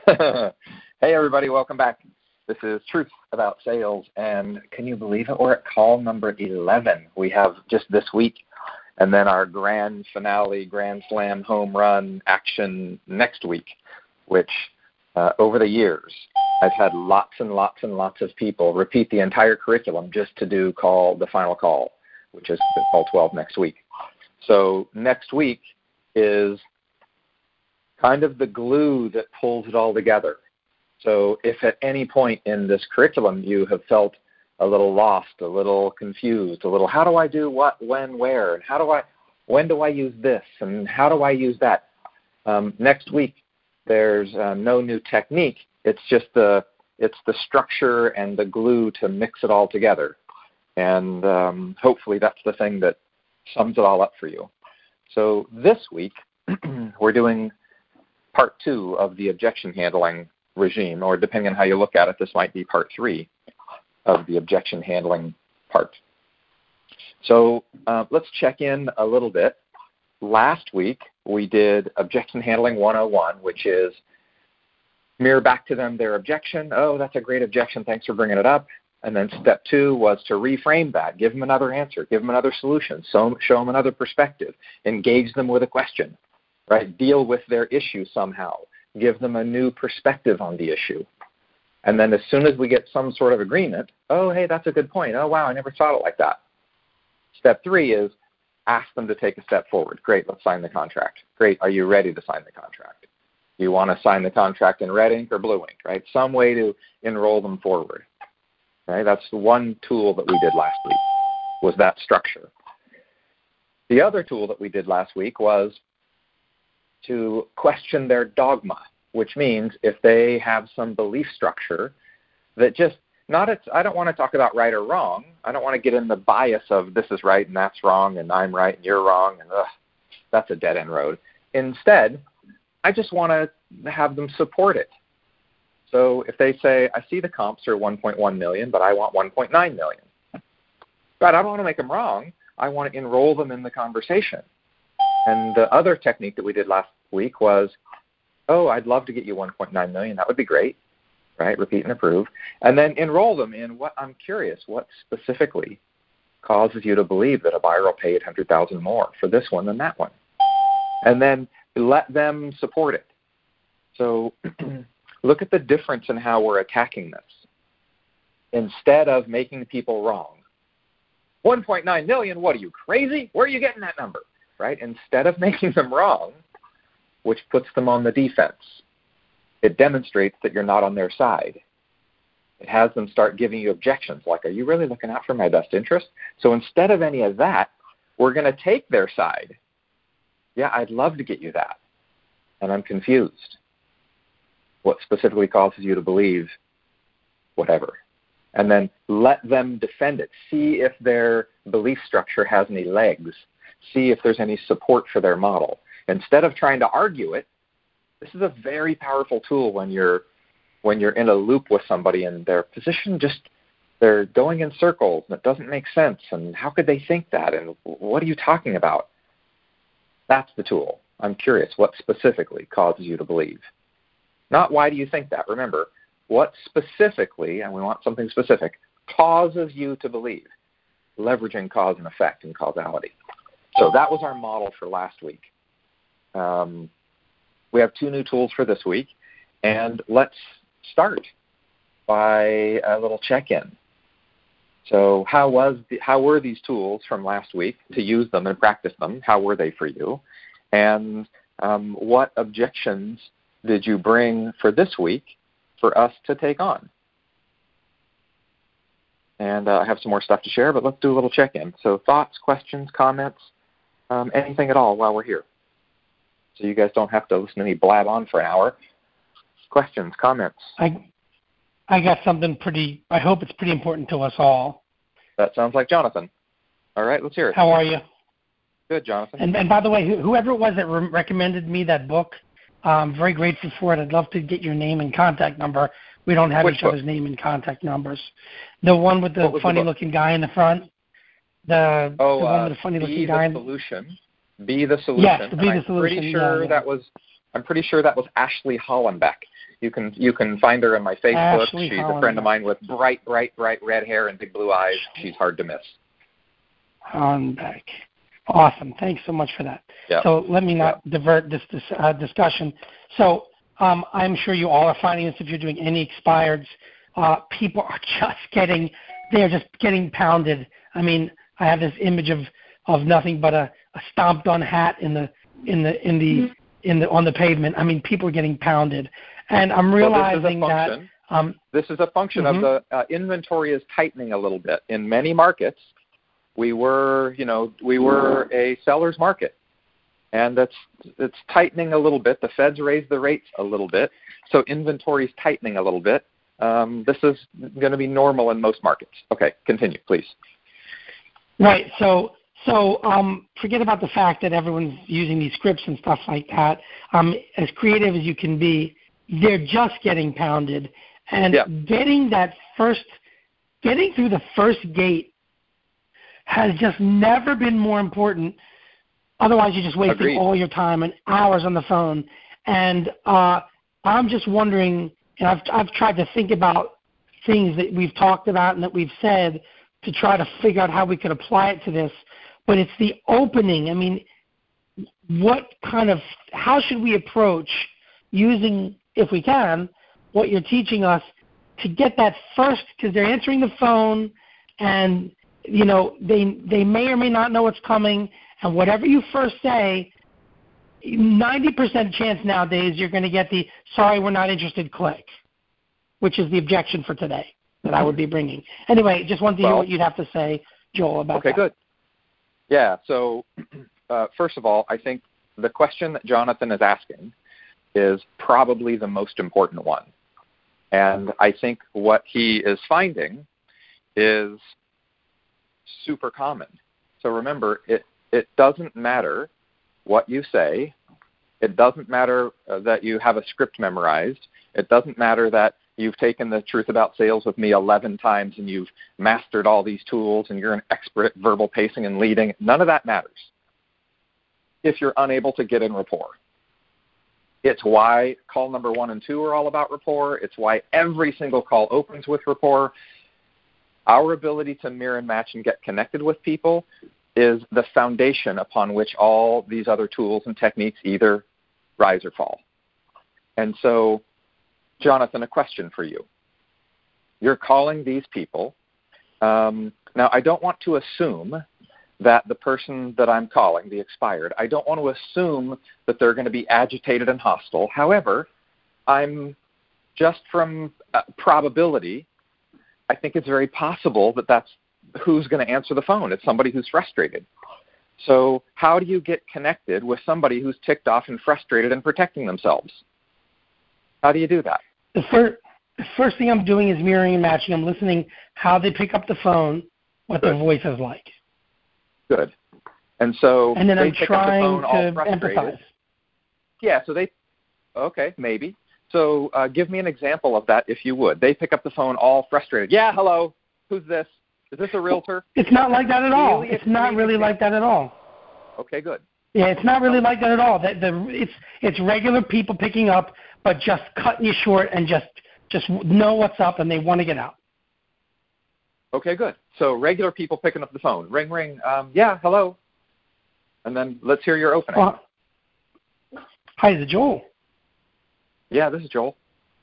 Hey, everybody, welcome back. This is Truth About Sales, and can you believe it? We're at call number 11. We have just this week, and then our grand finale, grand slam, home run action next week, which over the years, I've had lots and lots and lots of people repeat the entire curriculum just to do the final call, which is call 12 next week. So next week is kind of the glue that pulls it all together. So if at any point in this curriculum you have felt a little lost, a little confused, a little, how do I do what, when, where, and when do I use this, and how do I use that? Next week, there's no new technique. It's just the structure and the glue to mix it all together. And hopefully that's the thing that sums it all up for you. So this week, we're doing part 2 of the objection handling regime, or depending on how you look at it, this might be part 3 of the objection handling part. So let's check in a little bit. Last week, we did Objection Handling 101, which is mirror back to them their objection. Oh, that's a great objection. Thanks for bringing it up. And then step 2 was to reframe that. Give them another answer. Give them another solution. Show them another perspective. Engage them with a question, right? Deal with their issue somehow. Give them a new perspective on the issue. And then as soon as we get some sort of agreement, oh, hey, that's a good point. Oh, wow, I never thought it like that. Step 3 is ask them to take a step forward. Great, let's sign the contract. Great, are you ready to sign the contract? Do you want to sign the contract in red ink or blue ink, right? Some way to enroll them forward. Right? That's one tool that we did last week, was that structure. The other tool that we did last week was to question their dogma, which means if they have some belief structure that just I don't want to talk about right or wrong. I don't want to get in the bias of this is right and that's wrong and I'm right and you're wrong and that's a dead-end road. Instead, I just want to have them support it. So if they say, I see the comps are 1.1 million, but I want 1.9 million. But I don't want to make them wrong. I want to enroll them in the conversation. And the other technique that we did last week was, oh, I'd love to get you 1.9 million. That would be great, right? Repeat and approve. And then enroll them in I'm curious, what specifically causes you to believe that a buyer will pay $800,000 more for this one than that one? And then let them support it. So look at the difference in how we're attacking this. Instead of making people wrong, 1.9 million, what are you, crazy? Where are you getting that number? Right? Instead of making them wrong, which puts them on the defense, it demonstrates that you're not on their side. It has them start giving you objections, like, are you really looking out for my best interest? So instead of any of that, we're going to take their side. Yeah, I'd love to get you that, and I'm confused. What specifically causes you to believe whatever? And then let them defend it. See if their belief structure has any legs. See if there's any support for their model. Instead of trying to argue it, this is a very powerful tool when you're in a loop with somebody and their position they're going in circles and it doesn't make sense. And how could they think that? And what are you talking about? That's the tool. I'm curious, what specifically causes you to believe? Not why do you think that? Remember, what specifically, and we want something specific, causes you to believe? Leveraging cause and effect and causality. So that was our model for last week. We have 2 new tools for this week, and let's start by a little check-in. So how were these tools from last week to use them and practice them? How were they for you? And what objections did you bring for this week for us to take on? And I have some more stuff to share, but let's do a little check-in. So thoughts, questions, comments, anything at all while we're here. So you guys don't have to listen to me blab on for an hour. Questions, comments? I got something I hope it's pretty important to us all. That sounds like Jonathan. All right, let's hear it. How are you? Good, Jonathan. And by the way, whoever it was that recommended me that book, I'm very grateful for it. I'd love to get your name and contact number. We don't have each other's name and contact numbers. The one with the funny-looking guy in the front. The one with the funny-looking guy. Be the Solution. Be the Solution. Yes, Be the Solution. I'm pretty sure that was I'm pretty sure that was Ashley Hollenbeck. You can find her on my Facebook. Ashley She's Hollenbeck. A friend of mine with bright red hair and big blue eyes. She's hard to miss. Hollenbeck. Awesome. Thanks so much for that. Yep. So let me not divert this discussion. So I'm sure you all are finding this if you're doing any expireds. People are they're just getting pounded. I mean, I have this image of nothing but a stomped on hat on the pavement. I mean, people are getting pounded, and I'm realizing this is a function of the inventory is tightening a little bit in many markets. We were a seller's market, and it's tightening a little bit. The Fed's raised the rates a little bit, so inventory is tightening a little bit. This is going to be normal in most markets. Okay, continue, please. Right. So forget about the fact that everyone's using these scripts and stuff like that. As creative as you can be, they're just getting pounded, and getting through the first gate has just never been more important. Otherwise, you're just wasting all your time and hours on the phone. And I'm just wondering, and I've tried to think about things that we've talked about and that we've said to try to figure out how we could apply it to this. But it's the opening. I mean, how should we approach using, if we can, what you're teaching us to get that first, because they're answering the phone and they may or may not know what's coming, and whatever you first say, 90% chance nowadays you're going to get the "sorry, we're not interested" click, which is the objection for today that I would be bringing. Anyway, just wanted to hear what you'd have to say, Joel, about that. Okay, good. Yeah. So first of all, I think the question that Jonathan is asking is probably the most important one, and I think what he is finding is super common. So remember, it doesn't matter what you say. It doesn't matter that you have a script memorized. It doesn't matter that you've taken the Truth About Sales with me 11 times and you've mastered all these tools and you're an expert at verbal pacing and leading. None of that matters if you're unable to get in rapport. It's why call number 1 and 2 are all about rapport. It's why every single call opens with rapport. Our ability to mirror and match and get connected with people is the foundation upon which all these other tools and techniques either rise or fall. And so, Jonathan, a question for you. You're calling these people. Now, I don't want to assume that the person that I'm calling, the expired, I don't want to assume that they're going to be agitated and hostile. However, I'm just from probability, I think it's very possible that that's who's going to answer the phone. It's somebody who's frustrated. So how do you get connected with somebody who's ticked off and frustrated and protecting themselves? How do you do that? The first thing I'm doing is mirroring and matching. I'm listening how they pick up the phone, what their voice is like. Good. And so and then they I'm pick trying up the phone to all frustrated. empathize. Yeah, so okay, maybe. So give me an example of that, if you would. They pick up the phone all frustrated. Yeah, hello. Who's this? Is this a realtor? It's not like that at all. Really? It's not really like that at all. Okay, good. Yeah, it's not really like that at all. It's regular people picking up, but just cutting you short and just know what's up and they want to get out. Okay, good. So regular people picking up the phone. Ring, ring. Yeah, hello. And then let's hear your opening. Hi, is it Joel? Yeah, this is Joel.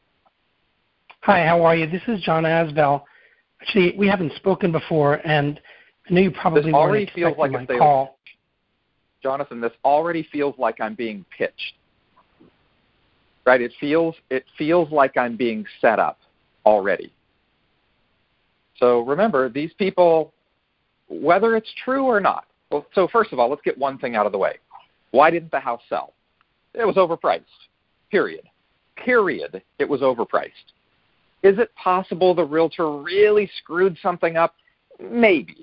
Hi, how are you? This is John Asbell. Actually, we haven't spoken before, and I know you probably weren't expecting my call. Jonathan, this already feels like I'm being pitched. Right? It feels like I'm being set up already. So remember, these people, whether it's true or not. Well, so first of all, let's get one thing out of the way. Why didn't the house sell? It was overpriced. Period. It was overpriced. Is it possible the realtor really screwed something up? Maybe.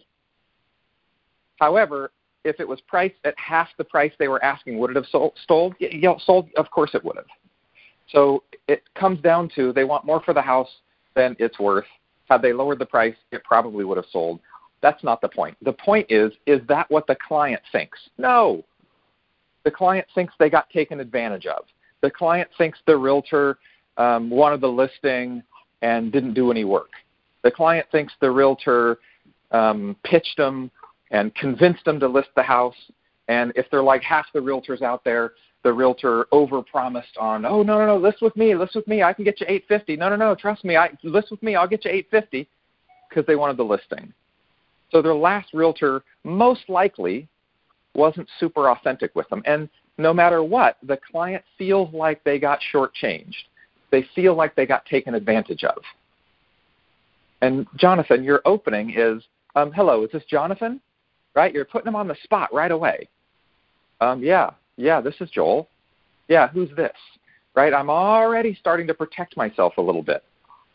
However, if it was priced at half the price they were asking, would it have sold? Sold? Of course it would have. So it comes down to they want more for the house than it's worth. Had they lowered the price, it probably would have sold. That's not the point. The point is that what the client thinks? No. The client thinks they got taken advantage of. The client thinks the realtor wanted the listing and didn't do any work. The client thinks the realtor pitched them and convinced them to list the house. And if they're like half the realtors out there, the realtor overpromised on, oh, no, list with me, I can get you $850. No, trust me, list with me, I'll get you $850, because they wanted the listing. So their last realtor most likely wasn't super authentic with them. And no matter what, the client feels like they got shortchanged. They feel like they got taken advantage of. And Jonathan, your opening is, hello, is this Jonathan? Right? You're putting them on the spot right away. Yeah, this is Joel. Yeah, who's this? Right? I'm already starting to protect myself a little bit.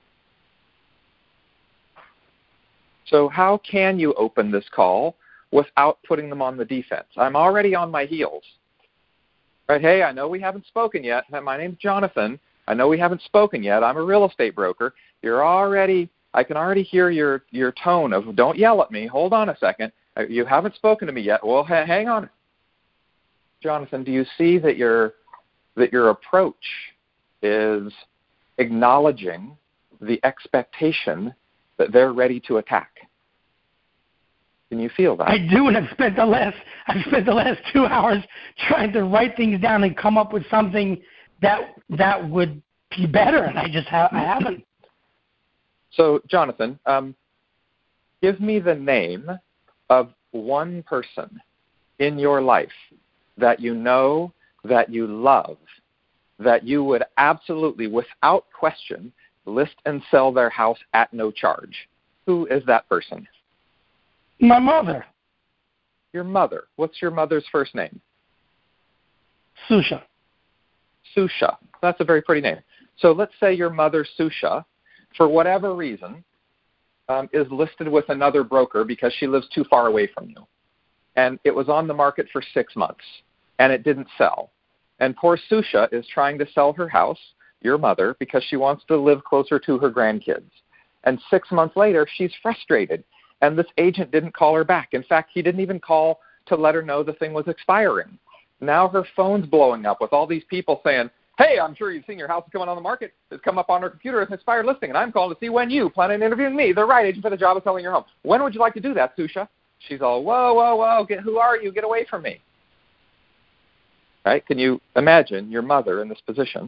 So how can you open this call without putting them on the defense? I'm already on my heels. Right? Hey, I know we haven't spoken yet. My name's Jonathan. I know we haven't spoken yet. I'm a real estate broker. I can already hear your tone of, don't yell at me. Hold on a second. You haven't spoken to me yet. Well, hang on. Jonathan, do you see that your approach is acknowledging the expectation that they're ready to attack? Can you feel that? I do, and I've spent the last 2 hours trying to write things down and come up with something that would be better, and I haven't. So, Jonathan, give me the name of one person in your life that you know, that you love, that you would absolutely, without question, list and sell their house at no charge. Who is that person? My mother. Your mother. What's your mother's first name? Susha. Susha. That's a very pretty name. So let's say your mother, Susha, for whatever reason, is listed with another broker because she lives too far away from you. And it was on the market for 6 months, and it didn't sell. And poor Susha is trying to sell her house, your mother, because she wants to live closer to her grandkids. And 6 months later, she's frustrated, and this agent didn't call her back. In fact, he didn't even call to let her know the thing was expiring. Now her phone's blowing up with all these people saying, hey, I'm sure you've seen your house is coming on the market. It's come up on her computer as an expired listing, and I'm calling to see when you plan on interviewing me, the right agent for the job of selling your home. When would you like to do that, Susha? She's all, whoa, who are you? Get away from me. Right? Can you imagine your mother in this position?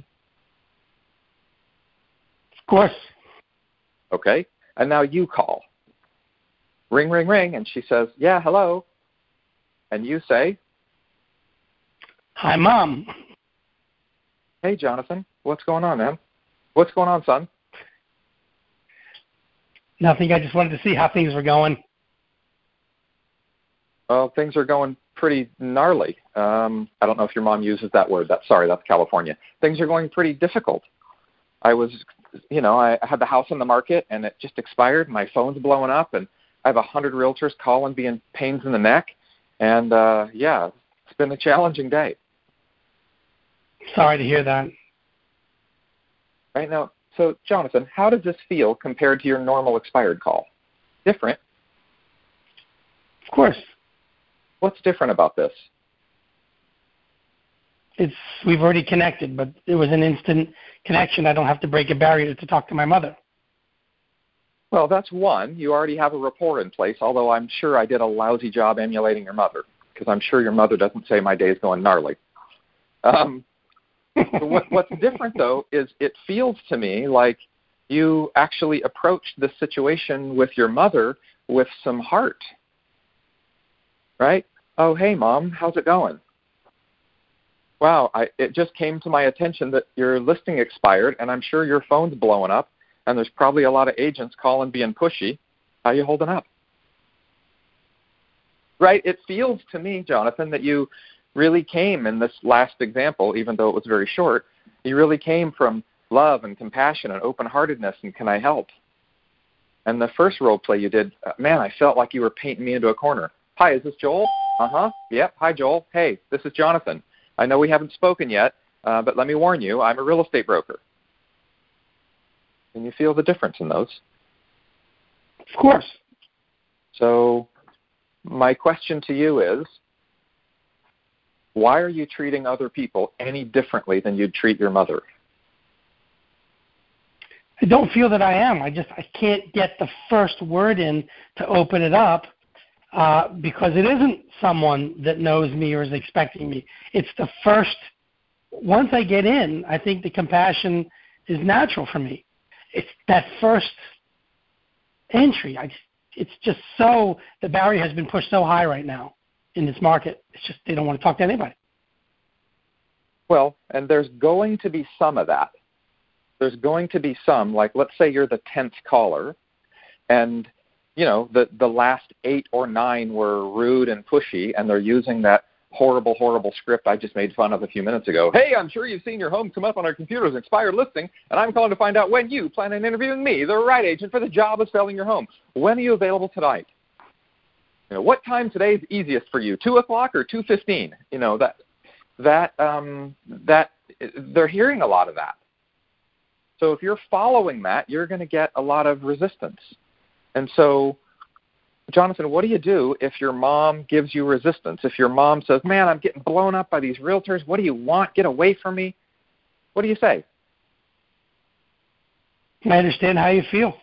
Of course. Okay. And now you call. Ring, ring, ring. And she says, yeah, hello. And you say, hi, Mom. Hey, Jonathan. What's going on, man? What's going on, son? Nothing. I just wanted to see how things were going. Well, things are going pretty gnarly. I don't know if your mom uses that word. That's California. Things are going pretty difficult. I had the house on the market, and it just expired. My phone's blowing up, and I have 100 realtors calling, being pains in the neck. And, it's been a challenging day. Sorry to hear that. Right now, so, Jonathan, how does this feel compared to your normal expired call? Different. Of course. What's different about this? We've already connected, but it was an instant connection. I don't have to break a barrier to talk to my mother. Well, that's one. You already have a rapport in place, although I'm sure I did a lousy job emulating your mother, because I'm sure your mother doesn't say my day's going gnarly. What's different, though, is it feels to me like you actually approached this situation with your mother with some heart. Right? Oh, hey, Mom, how's it going? Wow, it just came to my attention that your listing expired, and I'm sure your phone's blowing up, and there's probably a lot of agents calling being pushy. How you holding up? Right? It feels to me, Jonathan, that you really came in this last example, even though it was very short, you really came from love and compassion and open-heartedness and can I help? And the first role play you did, man, I felt like you were painting me into a corner. Hi, is this Joel? Uh-huh. Yep. Hi, Joel. Hey, this is Jonathan. I know we haven't spoken yet, but let me warn you, I'm a real estate broker. Can you feel the difference in those? Of course. So my question to you is, Why are you treating other people any differently than you'd treat your mother? I don't feel that I am. I can't get the first word in to open it up because it isn't someone that knows me or is expecting me. It's the first. Once I get in, I think the compassion is natural for me. It's that first entry. It's just so, the barrier has been pushed so high right now in this market. It's just they don't want to talk to anybody. Well, and there's going to be some of that. There's going to be some, like let's say you're the 10th caller, and the last 8 or 9 were rude and pushy, and they're using that horrible script I just made fun of a few minutes ago. Hey, I'm sure you've seen your home come up on our computer as an expired listing, and I'm calling to find out when you plan on interviewing me, the right agent for the job of selling your home. When are you available tonight? What time today is easiest for you, 2 o'clock or 2:15? That they're hearing a lot of that. So if you're following that, you're going to get a lot of resistance. And so, Jonathan, what do you do if your mom gives you resistance? If your mom says, man, I'm getting blown up by these realtors. What do you want? Get away from me. What do you say? I understand how you feel.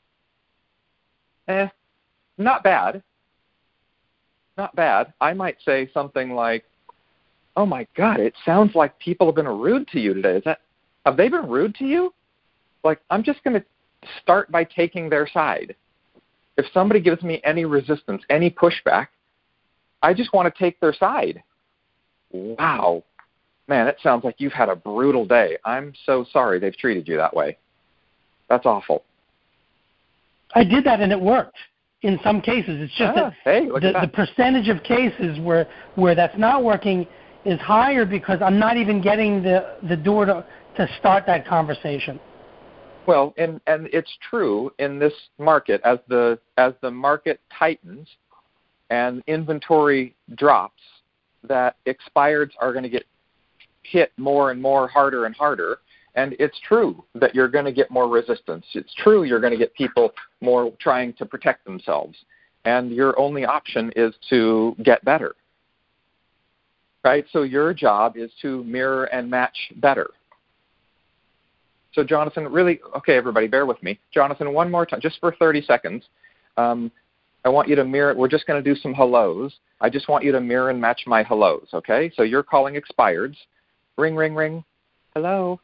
Not bad. Not bad. I might say something like, oh, my God, it sounds like people have been rude to you today. Have they been rude to you? Like, I'm just going to start by taking their side. If somebody gives me any resistance, any pushback, I just want to take their side. Wow. Man, it sounds like you've had a brutal day. I'm so sorry they've treated you that way. That's awful. I did that and it worked in some cases. It's just that the percentage of cases where that's not working is higher because I'm not even getting the door to start that conversation. Well, and it's true in this market as the market tightens and inventory drops, that expireds are going to get hit more and more, harder and harder. And it's true that you're going to get more resistance. It's true you're going to get people more trying to protect themselves. And your only option is to get better. Right? So your job is to mirror and match better. So, Jonathan, really, okay, everybody, bear with me. Jonathan, one more time, just for 30 seconds. I want you to mirror. We're just going to do some hellos. I just want you to mirror and match my hellos, okay? So you're calling expireds. Ring, ring, ring. Hello.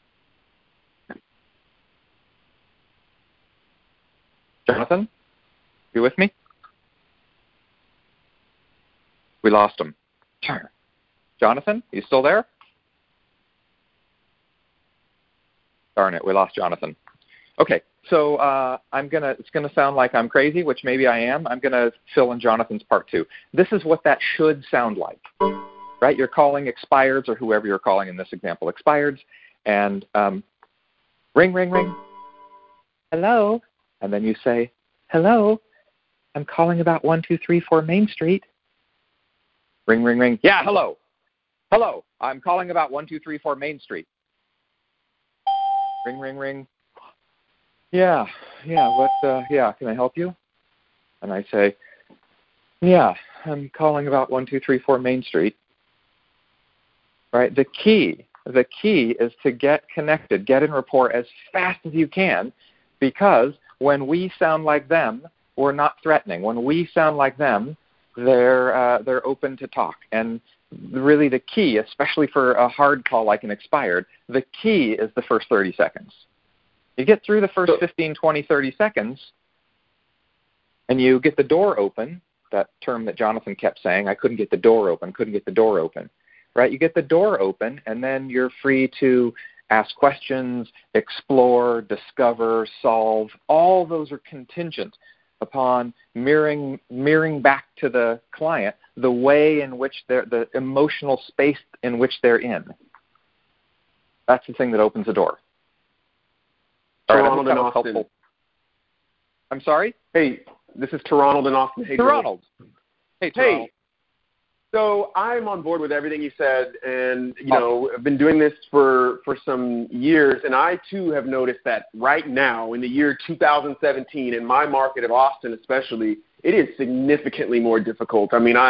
Jonathan, you with me? We lost him. Jonathan, you still there? Darn it, we lost Jonathan. Okay, so it's gonna sound like I'm crazy, which maybe I am. I'm gonna fill in Jonathan's part too. This is what that should sound like, right? You're calling expireds, or whoever you're calling in this example, expireds, and ring, ring, ring. Hello, and then you say, hello, I'm calling about 1234 Main Street. Ring, ring, ring. Yeah, hello, hello, I'm calling about 1234 Main Street. Ring, ring, ring. Yeah, what, can I help you? And I say, yeah, I'm calling about 1234 Main Street. Right? The key is to get connected, get in rapport as fast as you can, because when we sound like them, we're not threatening. When we sound like them, they're open to talk. And really the key, especially for a hard call like an expired, the key is the first 30 seconds. You get through the first 15, 20, 30 seconds, and you get the door open, that term that Jonathan kept saying, I couldn't get the door open, right? You get the door open, and then you're free to ask questions, explore, discover, solve. All those are contingent upon mirroring back to the client the way in which the emotional space in which they're in. That's the thing that opens the door. Ronald in Austin. Helpful. I'm sorry? Hey, this is Ronald in Austin. Hey, Ronald. Hey, Ronald. So I'm on board with everything you said, and I've been doing this for some years, and I too have noticed that right now in the year 2017, in my market of Austin especially, it is significantly more difficult. I mean, I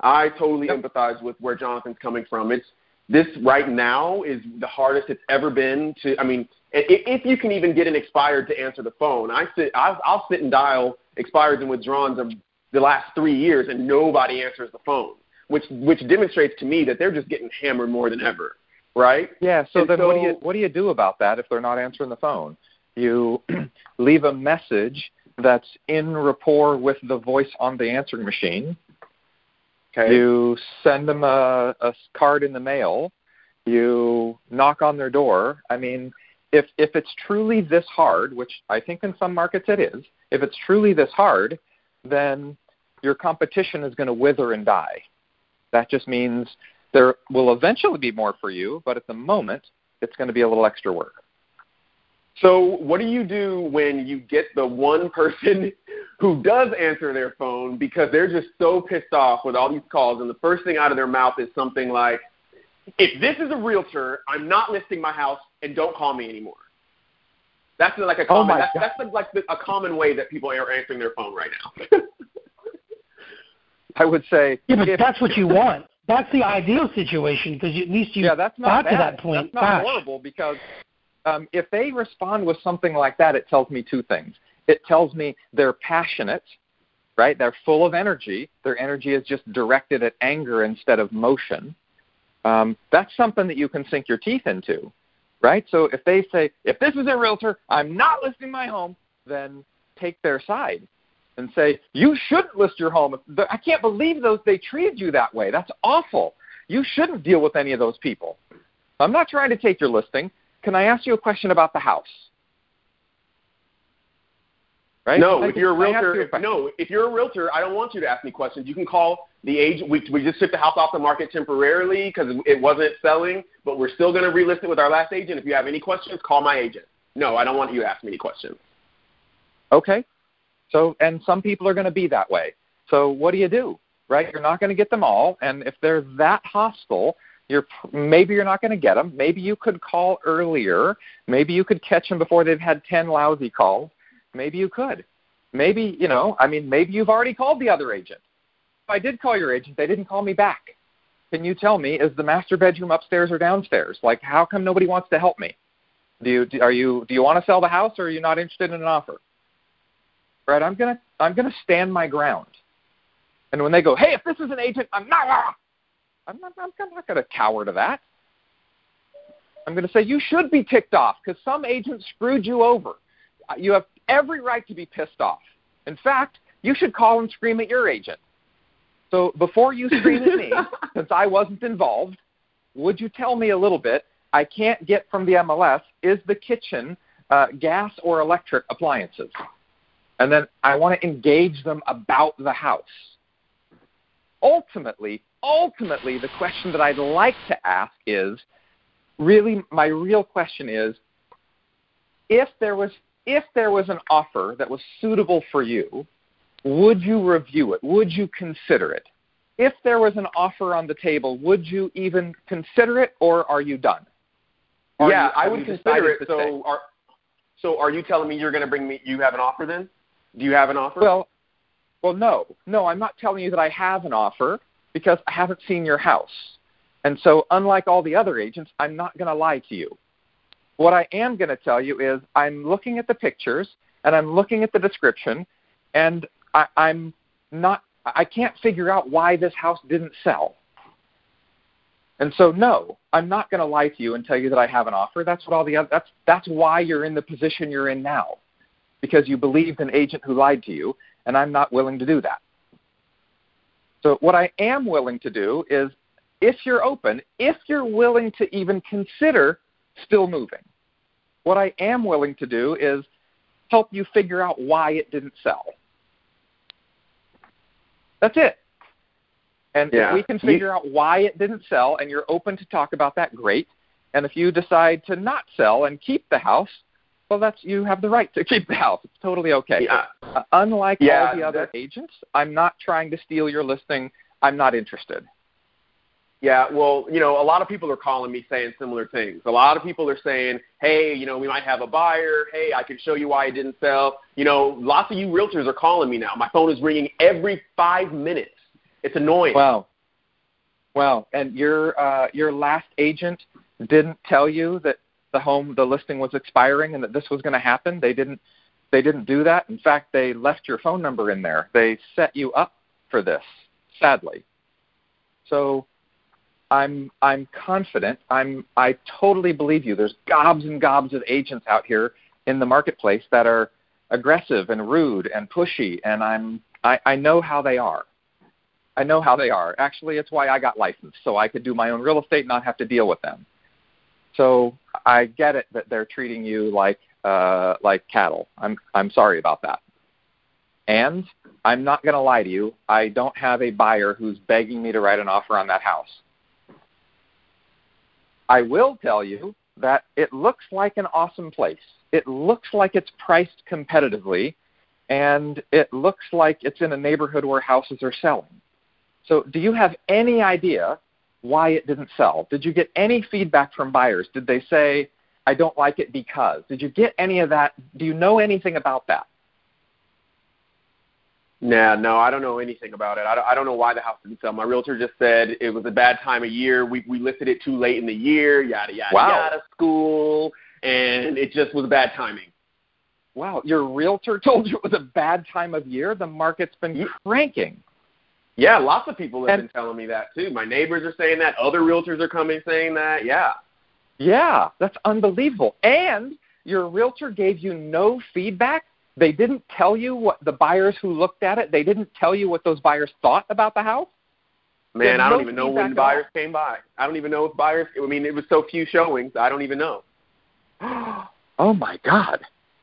I totally empathize with where Jonathan's coming from. This right now is the hardest it's ever been to, I mean, if you can even get an expired to answer the phone, I'll sit and dial expireds and withdrawals of the last 3 years and nobody answers the phone, which demonstrates to me that they're just getting hammered more than ever, right? Yeah, so what do you do about that if they're not answering the phone? You leave a message that's in rapport with the voice on the answering machine. Okay. You send them a card in the mail. You knock on their door. I mean, if it's truly this hard, which I think in some markets it is, if it's truly this hard, then your competition is going to wither and die. That just means there will eventually be more for you, but at the moment, it's going to be a little extra work. So what do you do when you get the one person who does answer their phone because they're just so pissed off with all these calls, and the first thing out of their mouth is something like, if this is a realtor, I'm not listing my house, and don't call me anymore. That's like a common, a common way that people are answering their phone right now. I would say, yeah, but that's what you want. That's the ideal situation because at least you got to that point. That's not horrible because if they respond with something like that, it tells me two things. It tells me they're passionate, right? They're full of energy. Their energy is just directed at anger instead of motion. That's something that you can sink your teeth into, right? So if they say, if this is a realtor, I'm not listing my home, then take their side and say, you shouldn't list your home. I can't believe they treated you that way. That's awful. You shouldn't deal with any of those people. I'm not trying to take your listing. Can I ask you a question about the house? Right? No, if you're a realtor, I don't want you to ask me questions. You can call the agent. We just took the house off the market temporarily because it wasn't selling, but we're still going to relist it with our last agent. If you have any questions, call my agent. No, I don't want you to ask me any questions. Okay. So, and some people are going to be that way. So what do you do, right? You're not going to get them all, and if they're that hostile, maybe you're not going to get them. Maybe you could call earlier. Maybe you could catch them before they've had 10 lousy calls. Maybe you could. Maybe, maybe you've already called the other agent. If I did call your agent, they didn't call me back. Can you tell me, is the master bedroom upstairs or downstairs? Like, how come nobody wants to help me? Do you want to sell the house, or are you not interested in an offer? Right? I'm gonna stand my ground. And when they go, hey, if this is an agent, I'm not going to cower to that. I'm going to say you should be ticked off because some agent screwed you over. You have every right to be pissed off. In fact, you should call and scream at your agent. So before you scream at me, since I wasn't involved, would you tell me a little bit? I can't get from the MLS, is the kitchen gas or electric appliances? And then I want to engage them about the house. Ultimately, the question that I'd like to ask is, really, my real question is, if there was an offer that was suitable for you, would you review it? Would you consider it? If there was an offer on the table, would you even consider it, or are you done? I would consider it. So are you telling me you're going to bring me, you have an offer then? Do you have an offer? Well, no, I'm not telling you that I have an offer because I haven't seen your house. And so unlike all the other agents, I'm not going to lie to you. What I am going to tell you is I'm looking at the pictures and I'm looking at the description, and I can't figure out why this house didn't sell. And so, no, I'm not going to lie to you and tell you that I have an offer. That's why you're in the position you're in now, because you believed an agent who lied to you, and I'm not willing to do that. So what I am willing to do is, if you're open, if you're willing to even consider still moving, what I am willing to do is help you figure out why it didn't sell. That's it. And if we can figure out why it didn't sell and you're open to talk about that, great. And if you decide to not sell and keep the house, well, you have the right to keep the house. It's totally okay. Yeah. Unlike all the other agents, I'm not trying to steal your listing. I'm not interested. Yeah, well, a lot of people are calling me saying similar things. A lot of people are saying, hey, we might have a buyer. Hey, I can show you why it didn't sell. Lots of you realtors are calling me now. My phone is ringing every 5 minutes. It's annoying. Wow. Wow. And your last agent didn't tell you that the listing was expiring and that this was going to happen? They didn't do that. In fact, they left your phone number in there. They set you up for this, sadly. So I'm confident. I totally believe you. There's gobs and gobs of agents out here in the marketplace that are aggressive and rude and pushy, and I know how they are. I know how they are. Actually, it's why I got licensed, so I could do my own real estate and not have to deal with them. So I get it that they're treating you like cattle. I'm sorry about that. And I'm not going to lie to you. I don't have a buyer who's begging me to write an offer on that house. I will tell you that it looks like an awesome place. It looks like it's priced competitively, and it looks like it's in a neighborhood where houses are selling. So do you have any idea why it didn't sell? Did you get any feedback from buyers? Did they say, I don't like it because? Did you get any of that? Do you know anything about that? Nah, no, I don't know anything about it. I don't know why the house didn't sell. My realtor just said it was a bad time of year. We listed it too late in the year, yada, yada, yada, school, and it just was bad timing. Wow, your realtor told you it was a bad time of year? The market's been cranking. Yeah, lots of people have been telling me that too. My neighbors are saying that. Other realtors are coming saying that, yeah. Yeah, that's unbelievable. And your realtor gave you no feedback? They didn't tell you what the buyers who looked at it, they didn't tell you what those buyers thought about the house? Man, I don't even know when buyers came by. I don't even know if buyers, I mean, it was so few showings, I don't even know. Oh, my God.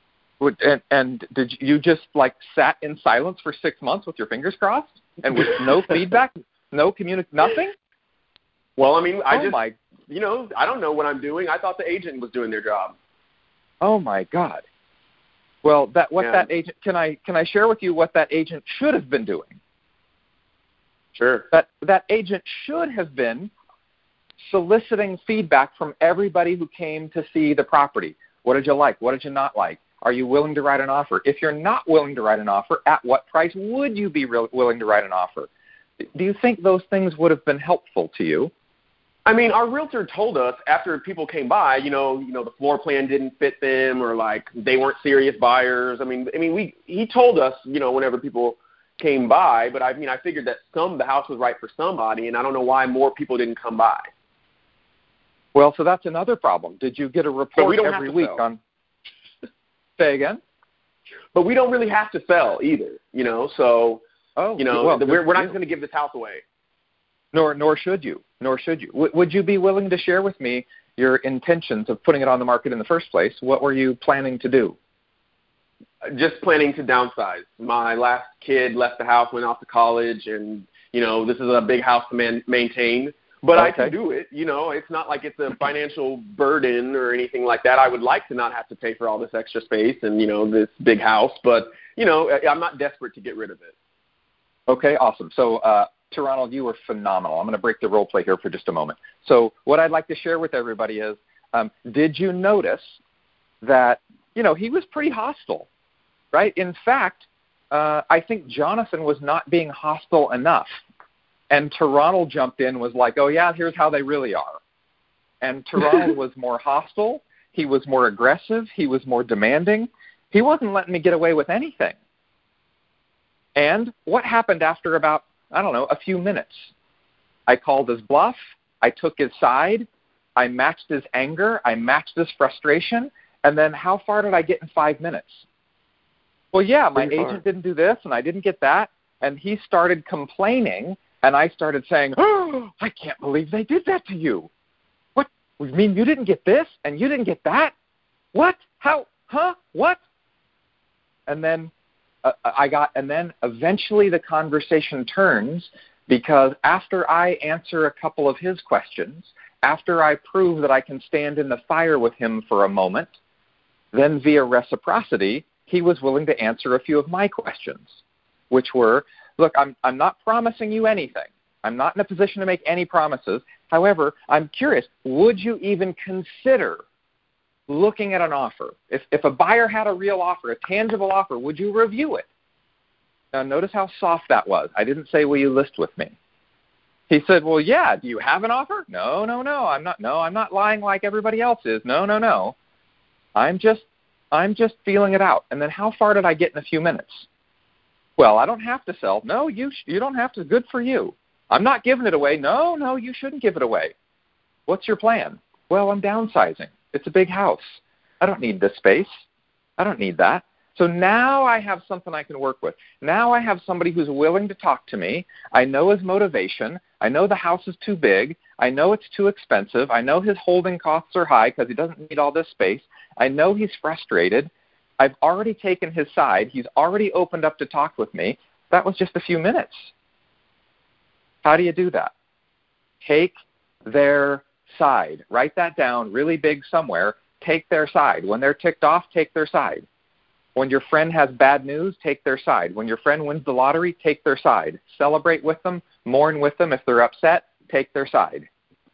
And did you just, sat in silence for 6 months with your fingers crossed? And with no feedback, nothing? Well, I mean, I don't know what I'm doing. I thought the agent was doing their job. Oh, my God. Well, that agent, can I share with you what that agent should have been doing? Sure. That agent should have been soliciting feedback from everybody who came to see the property. What did you like? What did you not like? Are you willing to write an offer? If you're not willing to write an offer, at what price would you be willing to write an offer? Do you think those things would have been helpful to you? I mean, our realtor told us after people came by, the floor plan didn't fit them, or they weren't serious buyers. He told us, whenever people came by, but I figured that the house was right for somebody, and I don't know why more people didn't come by. Well, so that's another problem. Did you get a report every week on? Say again? But we don't really have to sell either, so, we're not going to give this house away. Nor should you. Would you be willing to share with me your intentions of putting it on the market in the first place? What were you planning to do? Just planning to downsize. My last kid left the house, went off to college, and, this is a big house to maintain. But okay. I can do it. It's not like it's a financial burden or anything like that. I would like to not have to pay for all this extra space and, this big house. But, I'm not desperate to get rid of it. Okay, awesome. So, Toronto, you were phenomenal. I'm going to break the role play here for just a moment. So what I'd like to share with everybody is, did you notice that, he was pretty hostile, right? In fact, I think Jonathan was not being hostile enough. And Toronto jumped in and was like, oh, yeah, here's how they really are. And Toronto was more hostile. He was more aggressive. He was more demanding. He wasn't letting me get away with anything. And what happened after about, a few minutes? I called his bluff. I took his side. I matched his anger. I matched his frustration. And then how far did I get in 5 minutes? Well, yeah, my agent didn't do this, and I didn't get that. And he started complaining, and I started saying, oh, I can't believe they did that to you. What? You mean you didn't get this, and you didn't get that? What? How? Huh? What? And then and then eventually the conversation turns, because after I answer a couple of his questions, after I prove that I can stand in the fire with him for a moment, then via reciprocity, he was willing to answer a few of my questions, which were, look, I'm not promising you anything. I'm not in a position to make any promises. However, I'm curious, would you even consider looking at an offer? If a buyer had a real offer, a tangible offer, would you review it? Now, notice how soft that was. I didn't say, will you list with me? He said, well, yeah, do you have an offer? No, I'm not lying like everybody else is. No. I'm just feeling it out. And then how far did I get in a few minutes? Well, I don't have to sell. No, you don't have to. Good for you. I'm not giving it away. No, you shouldn't give it away. What's your plan? Well, I'm downsizing. It's a big house. I don't need this space. I don't need that. So now I have something I can work with. Now I have somebody who's willing to talk to me. I know his motivation. I know the house is too big. I know it's too expensive. I know his holding costs are high because he doesn't need all this space. I know he's frustrated. I've already taken his side. He's already opened up to talk with me. That was just a few minutes. How do you do that? Take their side. Write that down really big somewhere. Take their side. When they're ticked off, take their side. When your friend has bad news, take their side. When your friend wins the lottery, take their side. Celebrate with them, mourn with them. If they're upset, take their side.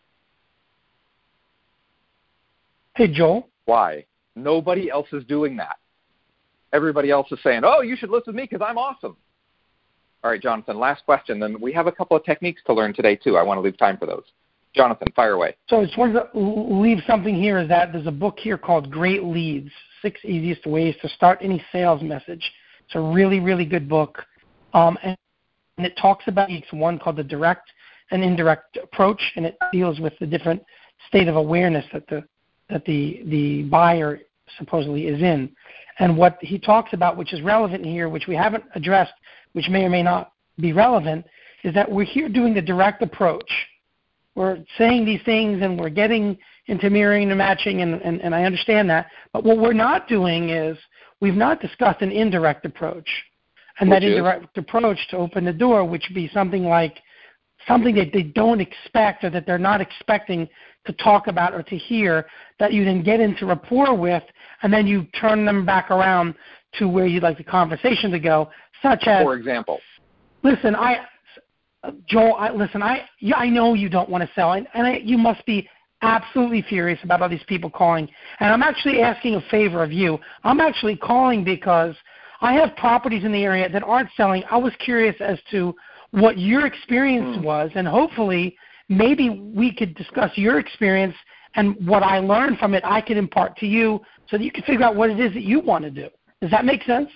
Hey, Joel. Why? Nobody else is doing that. Everybody else is saying, oh, you should listen to me because I'm awesome. All right, Jonathan, last question. Then we have a couple of techniques to learn today, too. I want to leave time for those. Jonathan, fire away. So I just wanted to leave something here is that there's a book here called Great Leads, 6 Easiest Ways to Start Any Sales Message. It's a really, really good book. And it talks about one called the direct and indirect approach, and it deals with the different state of awareness that the buyer supposedly is in. And what he talks about, which is relevant here, which we haven't addressed, which may or may not be relevant, is that we're here doing the direct approach. We're saying these things and we're getting into mirroring and matching, and I understand that. But what we're not doing is we've not discussed an indirect approach. And that indirect approach to open the door, which would be something that they don't expect or that they're not expecting to talk about or to hear, that you then get into rapport with, and then you turn them back around to where you'd like the conversation to go, such as, for example, listen, Joel, I know you don't want to sell, and you must be absolutely furious about all these people calling. And I'm actually asking a favor of you. I'm actually calling because I have properties in the area that aren't selling. I was curious as to what your experience was, and hopefully maybe we could discuss your experience, and what I learned from it I could impart to you so that you can figure out what it is that you want to do. Does that make sense?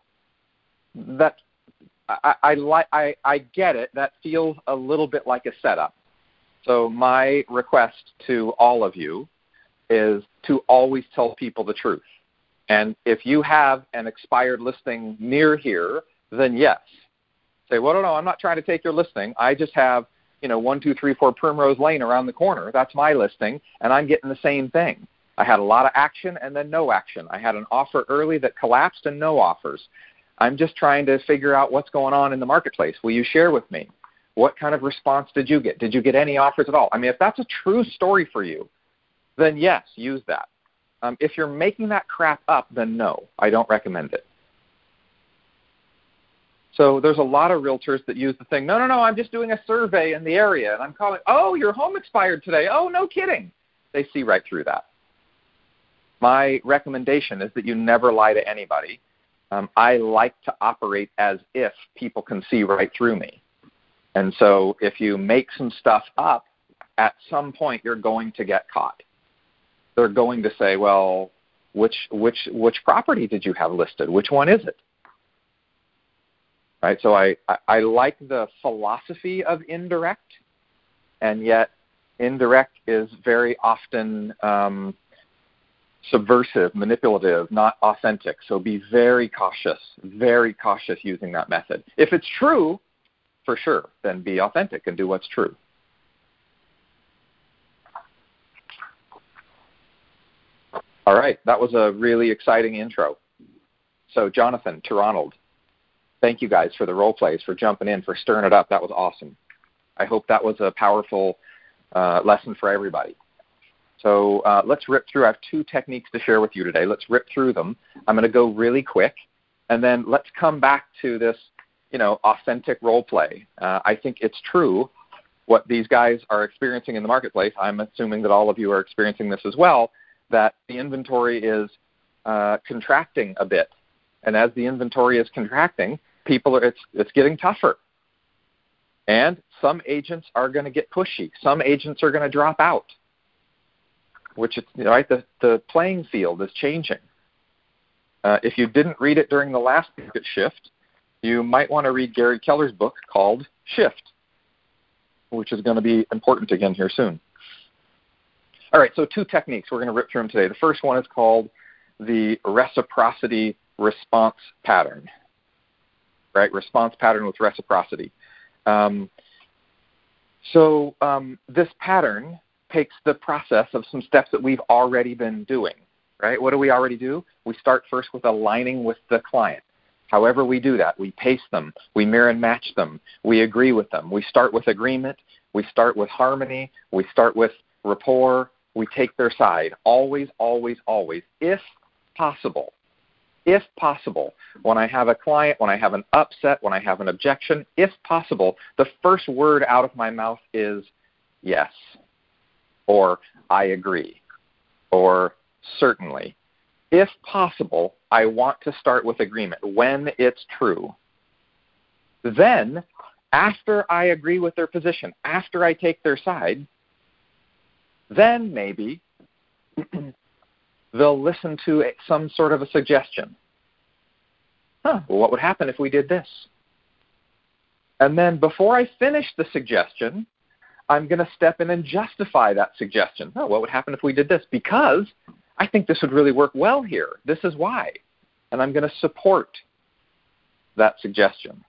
I get it. That feels a little bit like a setup. So my request to all of you is to always tell people the truth. And if you have an expired listing near here, then yes. Say, well, no, I'm not trying to take your listing. I just have, 1234 Primrose Lane around the corner. That's my listing, and I'm getting the same thing. I had a lot of action and then no action. I had an offer early that collapsed and no offers. I'm just trying to figure out what's going on in the marketplace. Will you share with me? What kind of response did you get? Did you get any offers at all? I mean, if that's a true story for you, then yes, use that. If you're making that crap up, then no, I don't recommend it. So there's a lot of realtors that use the thing, no, I'm just doing a survey in the area, and I'm calling, oh, your home expired today. Oh, no kidding. They see right through that. My recommendation is that you never lie to anybody. I like to operate as if people can see right through me. And so if you make some stuff up, at some point you're going to get caught. They're going to say, well, which property did you have listed? Which one is it? Right? So I like the philosophy of indirect, and yet indirect is very often subversive, manipulative, not authentic. So be very cautious using that method. If it's true, for sure, then be authentic and do what's true. All right, that was a really exciting intro. So Jonathan, to Ronald, thank you guys for the role plays, for jumping in, for stirring it up. That was awesome. I hope that was a powerful lesson for everybody. So let's rip through. I have 2 techniques to share with you today. Let's rip through them. I'm going to go really quick, and then let's come back to this, authentic role play. I think it's true what these guys are experiencing in the marketplace. I'm assuming that all of you are experiencing this as well, that the inventory is contracting a bit. And as the inventory is contracting, it's getting tougher. And some agents are going to get pushy. Some agents are going to drop out, which is, right, the playing field is changing. If you didn't read it during the last market shift, you might want to read Gary Keller's book called Shift, which is going to be important again here soon. All right, so 2 techniques. We're going to rip through them today. The first one is called the reciprocity response pattern, right? Response pattern with reciprocity. This pattern takes the process of some steps that we've already been doing, right? What do we already do? We start first with aligning with the client. However we do that, we pace them, we mirror and match them, we agree with them. We start with agreement, we start with harmony, we start with rapport, we take their side. Always, always, always, if possible. If possible, when I have a client, when I have an upset, when I have an objection, if possible, the first word out of my mouth is yes, or I agree, or certainly. If possible, I want to start with agreement when it's true. Then, after I agree with their position, after I take their side, then maybe they'll listen to some sort of a suggestion. Well, what would happen if we did this? And then before I finish the suggestion, I'm going to step in and justify that suggestion. What would happen if we did this? Because I think this would really work well here. This is why. And I'm going to support that suggestion.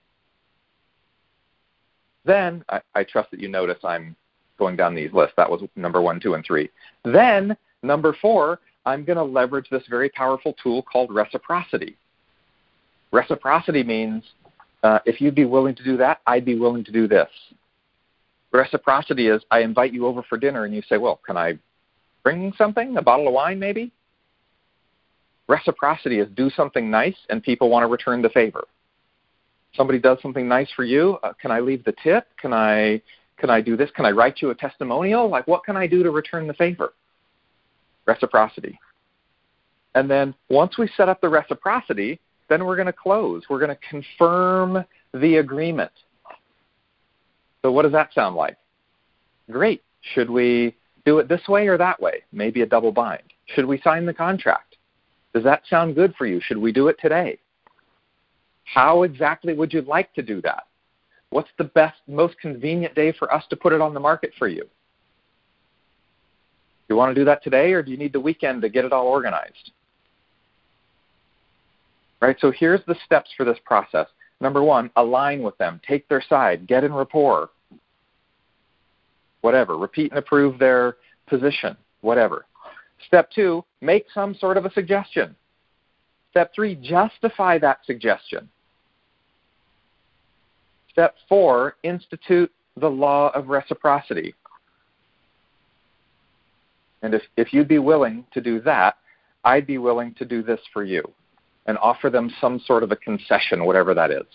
Then, I trust that you notice I'm going down these lists. That was number 1, 2, and 3. Then, number 4, I'm going to leverage this very powerful tool called reciprocity. Reciprocity means if you'd be willing to do that, I'd be willing to do this. Reciprocity is I invite you over for dinner and you say, well, can I bring something? A bottle of wine maybe? Reciprocity is do something nice and people want to return the favor. Somebody does something nice for you. Can I leave the tip? Can I do this? Can I write you a testimonial? Like, what can I do to return the favor? Reciprocity. And then once we set up the reciprocity, then we're going to close. We're going to confirm the agreement. So what does that sound like? Great. Should we do it this way or that way? Maybe a double bind. Should we sign the contract? Does that sound good for you? Should we do it today? How exactly would you like to do that? What's the best, most convenient day for us to put it on the market for you? Do you want to do that today, or do you need the weekend to get it all organized? Right, so here's the steps for this process. Number 1, align with them. Take their side. Get in rapport. Whatever. Repeat and approve their position. Whatever. Step 2, make some sort of a suggestion. Step 3, justify that suggestion. Step 4, institute the law of reciprocity. And if you'd be willing to do that, I'd be willing to do this for you and offer them some sort of a concession, whatever that is.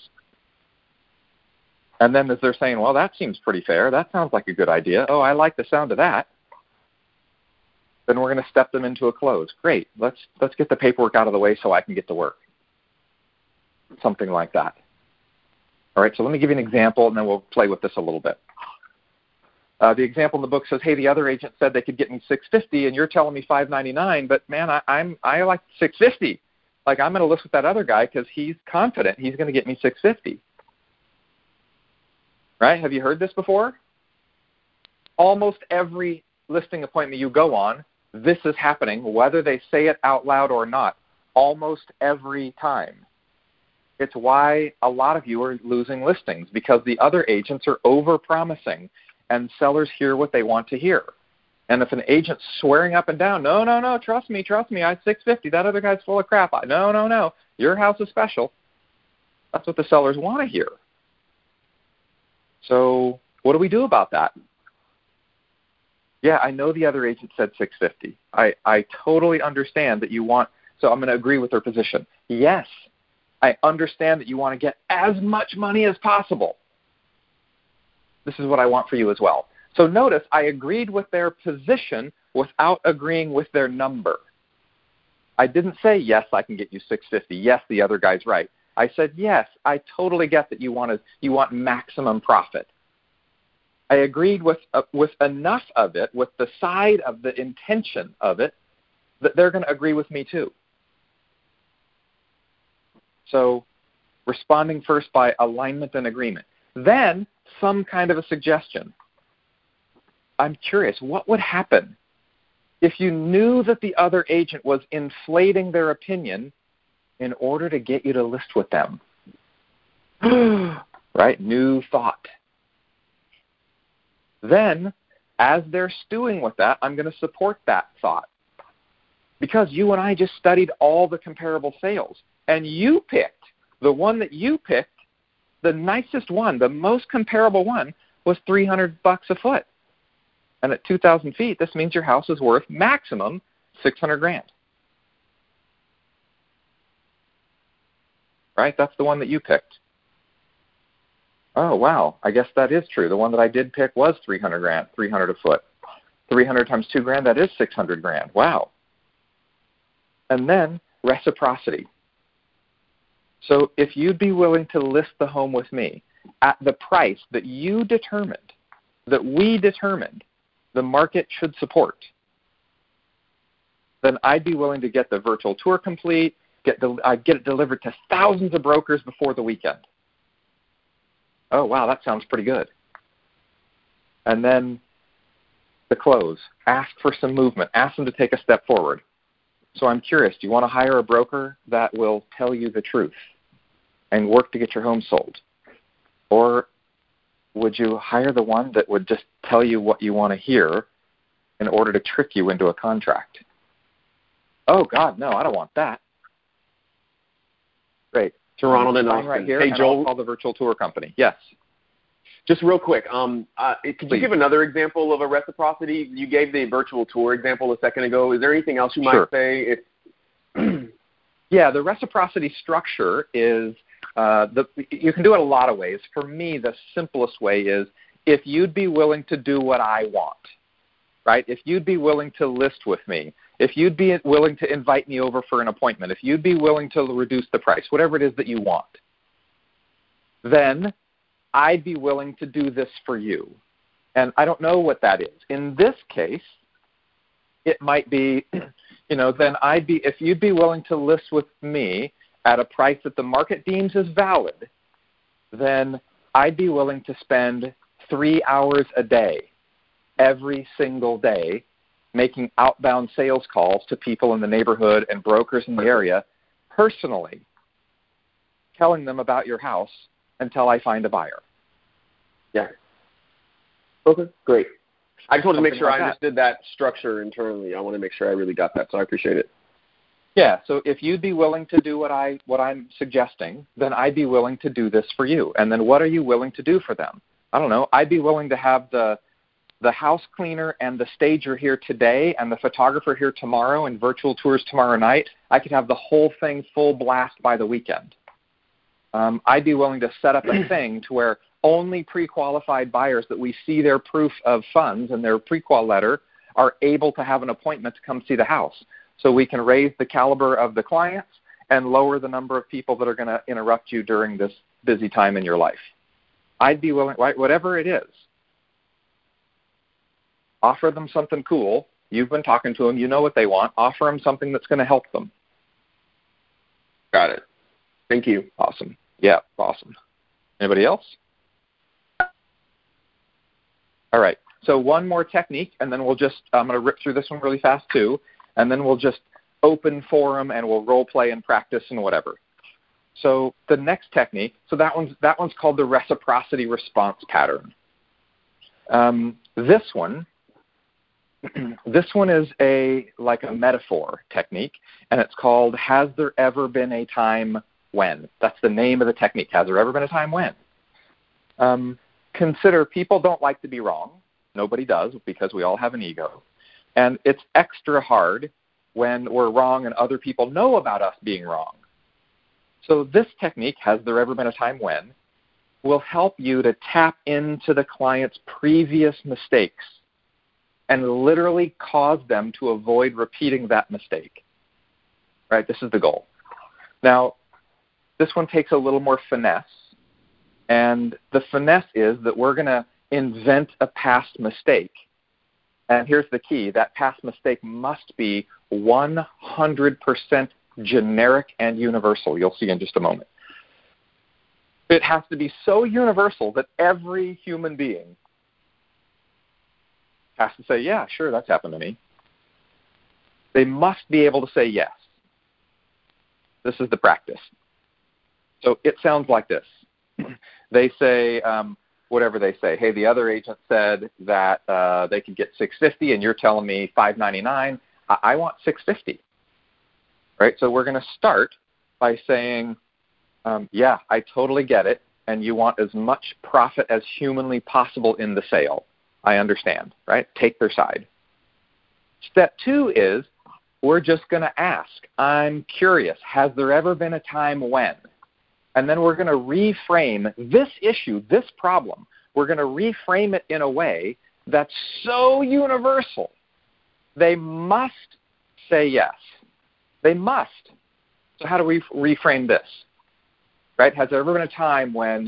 And then as they're saying, well, that seems pretty fair. That sounds like a good idea. Oh, I like the sound of that. Then we're going to step them into a close. Great. Let's get the paperwork out of the way so I can get to work. Something like that. All right, so let me give you an example, and then we'll play with this a little bit. The example in the book says, hey, the other agent said they could get me $650, and you're telling me $599, but, man, I like $650. Like, I'm going to list with that other guy because he's confident he's going to get me $650. Right? Have you heard this before? Almost every listing appointment you go on, this is happening, whether they say it out loud or not, almost every time. It's why a lot of you are losing listings, because the other agents are over-promising, and sellers hear what they want to hear. And if an agent's swearing up and down, no, trust me, I had $650, that other guy's full of crap. No, your house is special. That's what the sellers want to hear. So what do we do about that? Yeah, I know the other agent said $650. I totally understand that you want, so I'm going to agree with their position. Yes, I understand that you want to get as much money as possible. This is what I want for you as well. So notice I agreed with their position without agreeing with their number. I didn't say, yes, I can get you $650. Yes, the other guy's right. I said, yes, I totally get that you want maximum profit. I agreed with enough of it, with the side of the intention of it, that they're going to agree with me too. So responding first by alignment and agreement. Then some kind of a suggestion. I'm curious, what would happen if you knew that the other agent was inflating their opinion in order to get you to list with them? Right? New thought. Then, as they're stewing with that, I'm going to support that thought. Because you and I just studied all the comparable sales, and you picked, the one that you picked, the nicest one, the most comparable one, was $300 a foot. And at 2,000 feet, this means your house is worth maximum $600,000. Right? That's the one that you picked. Oh, wow. I guess that is true. The one that I did pick was $300,000, $300 a foot. 300 times $2,000, that is $600,000. Wow. And then reciprocity. So if you'd be willing to list the home with me at the price that you determined, that we determined the market should support, then I'd be willing to get the virtual tour complete, I'd get it delivered to thousands of brokers before the weekend. Oh, wow, that sounds pretty good. And then the close. Ask for some movement. Ask them to take a step forward. So I'm curious, do you want to hire a broker that will tell you the truth and work to get your home sold? Or would you hire the one that would just tell you what you want to hear in order to trick you into a contract? Oh, God, no, I don't want that. Great. To Ronald and Austin. Right here, hey, Joel. I'll call the virtual tour company. Yes. Just real quick, could you give another example of a reciprocity? You gave the virtual tour example a second ago. Is there anything else you might say? Yeah, the reciprocity structure is, you can do it a lot of ways. For me, the simplest way is if you'd be willing to do what I want, right? If you'd be willing to list with me, if you'd be willing to invite me over for an appointment, if you'd be willing to reduce the price, whatever it is that you want, then I'd be willing to do this for you. And I don't know what that is. In this case, it might be, then if you'd be willing to list with me at a price that the market deems as valid, then I'd be willing to spend 3 hours a day, every single day, making outbound sales calls to people in the neighborhood and brokers in the area, personally, telling them about your house until I find a buyer. Yeah. Okay, great. I just wanted to make sure I understood that structure internally. I want to make sure I really got that, so I appreciate it. Yeah, so if you'd be willing to do what I'm suggesting, then I'd be willing to do this for you. And then what are you willing to do for them? I don't know. I'd be willing to have the house cleaner and the stager here today and the photographer here tomorrow and virtual tours tomorrow night. I could have the whole thing full blast by the weekend. I'd be willing to set up a thing to where only pre-qualified buyers that we see their proof of funds and their pre-qual letter are able to have an appointment to come see the house. So we can raise the caliber of the clients and lower the number of people that are going to interrupt you during this busy time in your life. I'd be willing, right, whatever it is. Offer them something cool. You've been talking to them. You know what they want. Offer them something that's going to help them. Got it. Thank you. Awesome. Yeah, awesome. Anybody else? All right. So one more technique, and then I'm going to rip through this one really fast too, and then we'll just open forum and we'll role play and practice and whatever. So the next technique, so that one's called the reciprocity response pattern. This one is like a metaphor technique, and it's called Has There Ever Been a Time When? That's the name of the technique. Has there ever been a time when? Consider people don't like to be wrong. Nobody does, because we all have an ego. And it's extra hard when we're wrong and other people know about us being wrong. So this technique, Has There Ever Been a Time When, will help you to tap into the client's previous mistakes and literally cause them to avoid repeating that mistake. Right? This is the goal. Now, this one takes a little more finesse. And the finesse is that we're going to invent a past mistake. And here's the key. That past mistake must be 100% generic and universal. You'll see in just a moment. It has to be so universal that every human being has to say, yeah, sure, that's happened to me. They must be able to say yes. This is the practice. So it sounds like this. They say, whatever they say, hey, the other agent said that they could get $650 and you're telling me $599. I want $650. Right? So we're going to start by saying, yeah, I totally get it, and you want as much profit as humanly possible in the sale. I understand, right? Take their side. Step 2 is we're just going to ask, I'm curious, has there ever been a time when? And then we're going to reframe this issue, this problem. We're going to reframe it in a way that's so universal. They must say yes. They must. So how do we reframe this? Right? Has there ever been a time when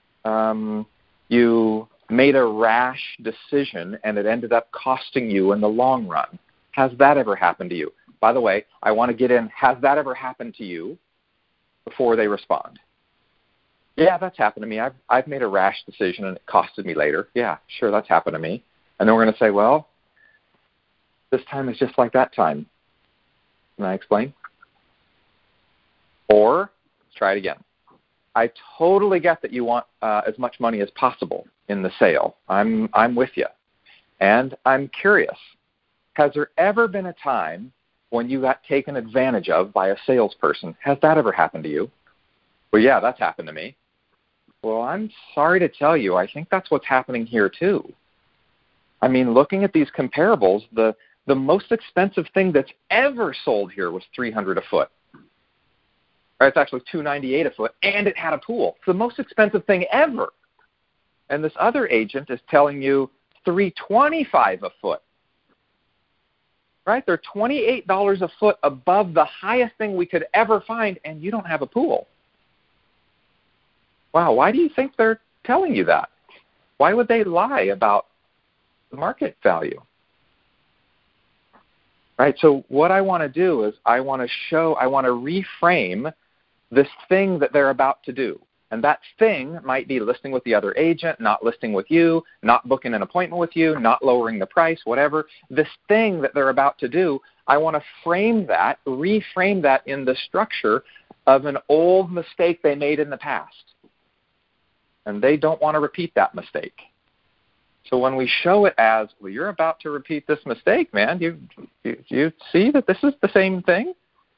you made a rash decision and it ended up costing you in the long run? Has that ever happened to you? By the way, I want to get in, has that ever happened to you, before they respond? Yeah, that's happened to me. I've made a rash decision and it costed me later. Yeah, sure, that's happened to me. And then we're going to say, well, this time is just like that time. Can I explain? Or, let's try it again. I totally get that you want as much money as possible in the sale. I'm with you. And I'm curious, has there ever been a time when you got taken advantage of by a salesperson? Has that ever happened to you? Well, yeah, that's happened to me. Well, I'm sorry to tell you, I think that's what's happening here too. I mean, looking at these comparables, the most expensive thing that's ever sold here was $300 a foot. Or it's actually $298 a foot, and it had a pool. It's the most expensive thing ever. And this other agent is telling you $325 a foot. Right? They're $28 a foot above the highest thing we could ever find, and you don't have a pool. Wow, why do you think they're telling you that? Why would they lie about the market value? Right? So what I want to do is I want to reframe this thing that they're about to do. And that thing might be listing with the other agent, not listing with you, not booking an appointment with you, not lowering the price, whatever. This thing that they're about to do, I want to reframe that in the structure of an old mistake they made in the past. And they don't want to repeat that mistake. So when we show it as, well, you're about to repeat this mistake, man. You see that this is the same thing?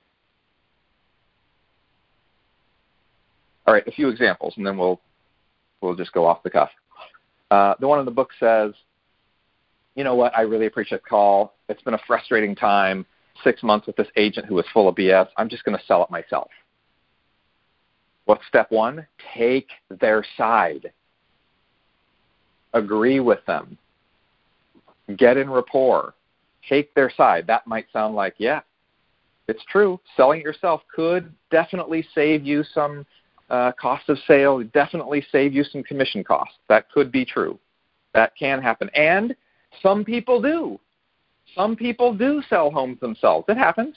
All right, a few examples, and then we'll just go off the cuff. The one in the book says, you know what, I really appreciate the call. It's been a frustrating time, 6 months with this agent who was full of BS. I'm just going to sell it myself. What's step 1? Take their side. Agree with them. Get in rapport. Take their side. That might sound like, yeah, it's true. Selling it yourself could definitely save you some cost of sale, definitely save you some commission costs. That could be true. That can happen. And some people do. Some people do sell homes themselves. It happens.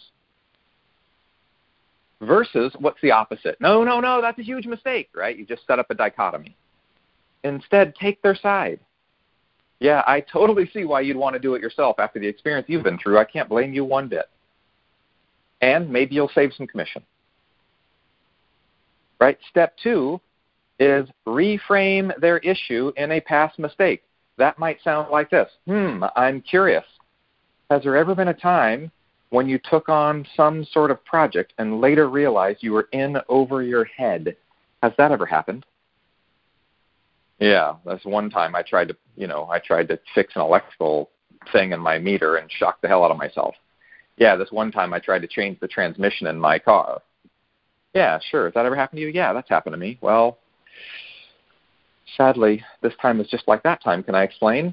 Versus, what's the opposite? No, that's a huge mistake, right? You just set up a dichotomy. Instead, take their side. Yeah, I totally see why you'd want to do it yourself after the experience you've been through. I can't blame you one bit. And maybe you'll save some commission. Right? Step 2 is reframe their issue in a past mistake. That might sound like this. I'm curious. Has there ever been a time when you took on some sort of project and later realized you were in over your head? Has that ever happened? Yeah, that's one time I tried to fix an electrical thing in my meter and shocked the hell out of myself. Yeah, this one time I tried to change the transmission in my car. Yeah, sure. Has that ever happened to you? Yeah, that's happened to me. Well, sadly, this time is just like that time. Can I explain?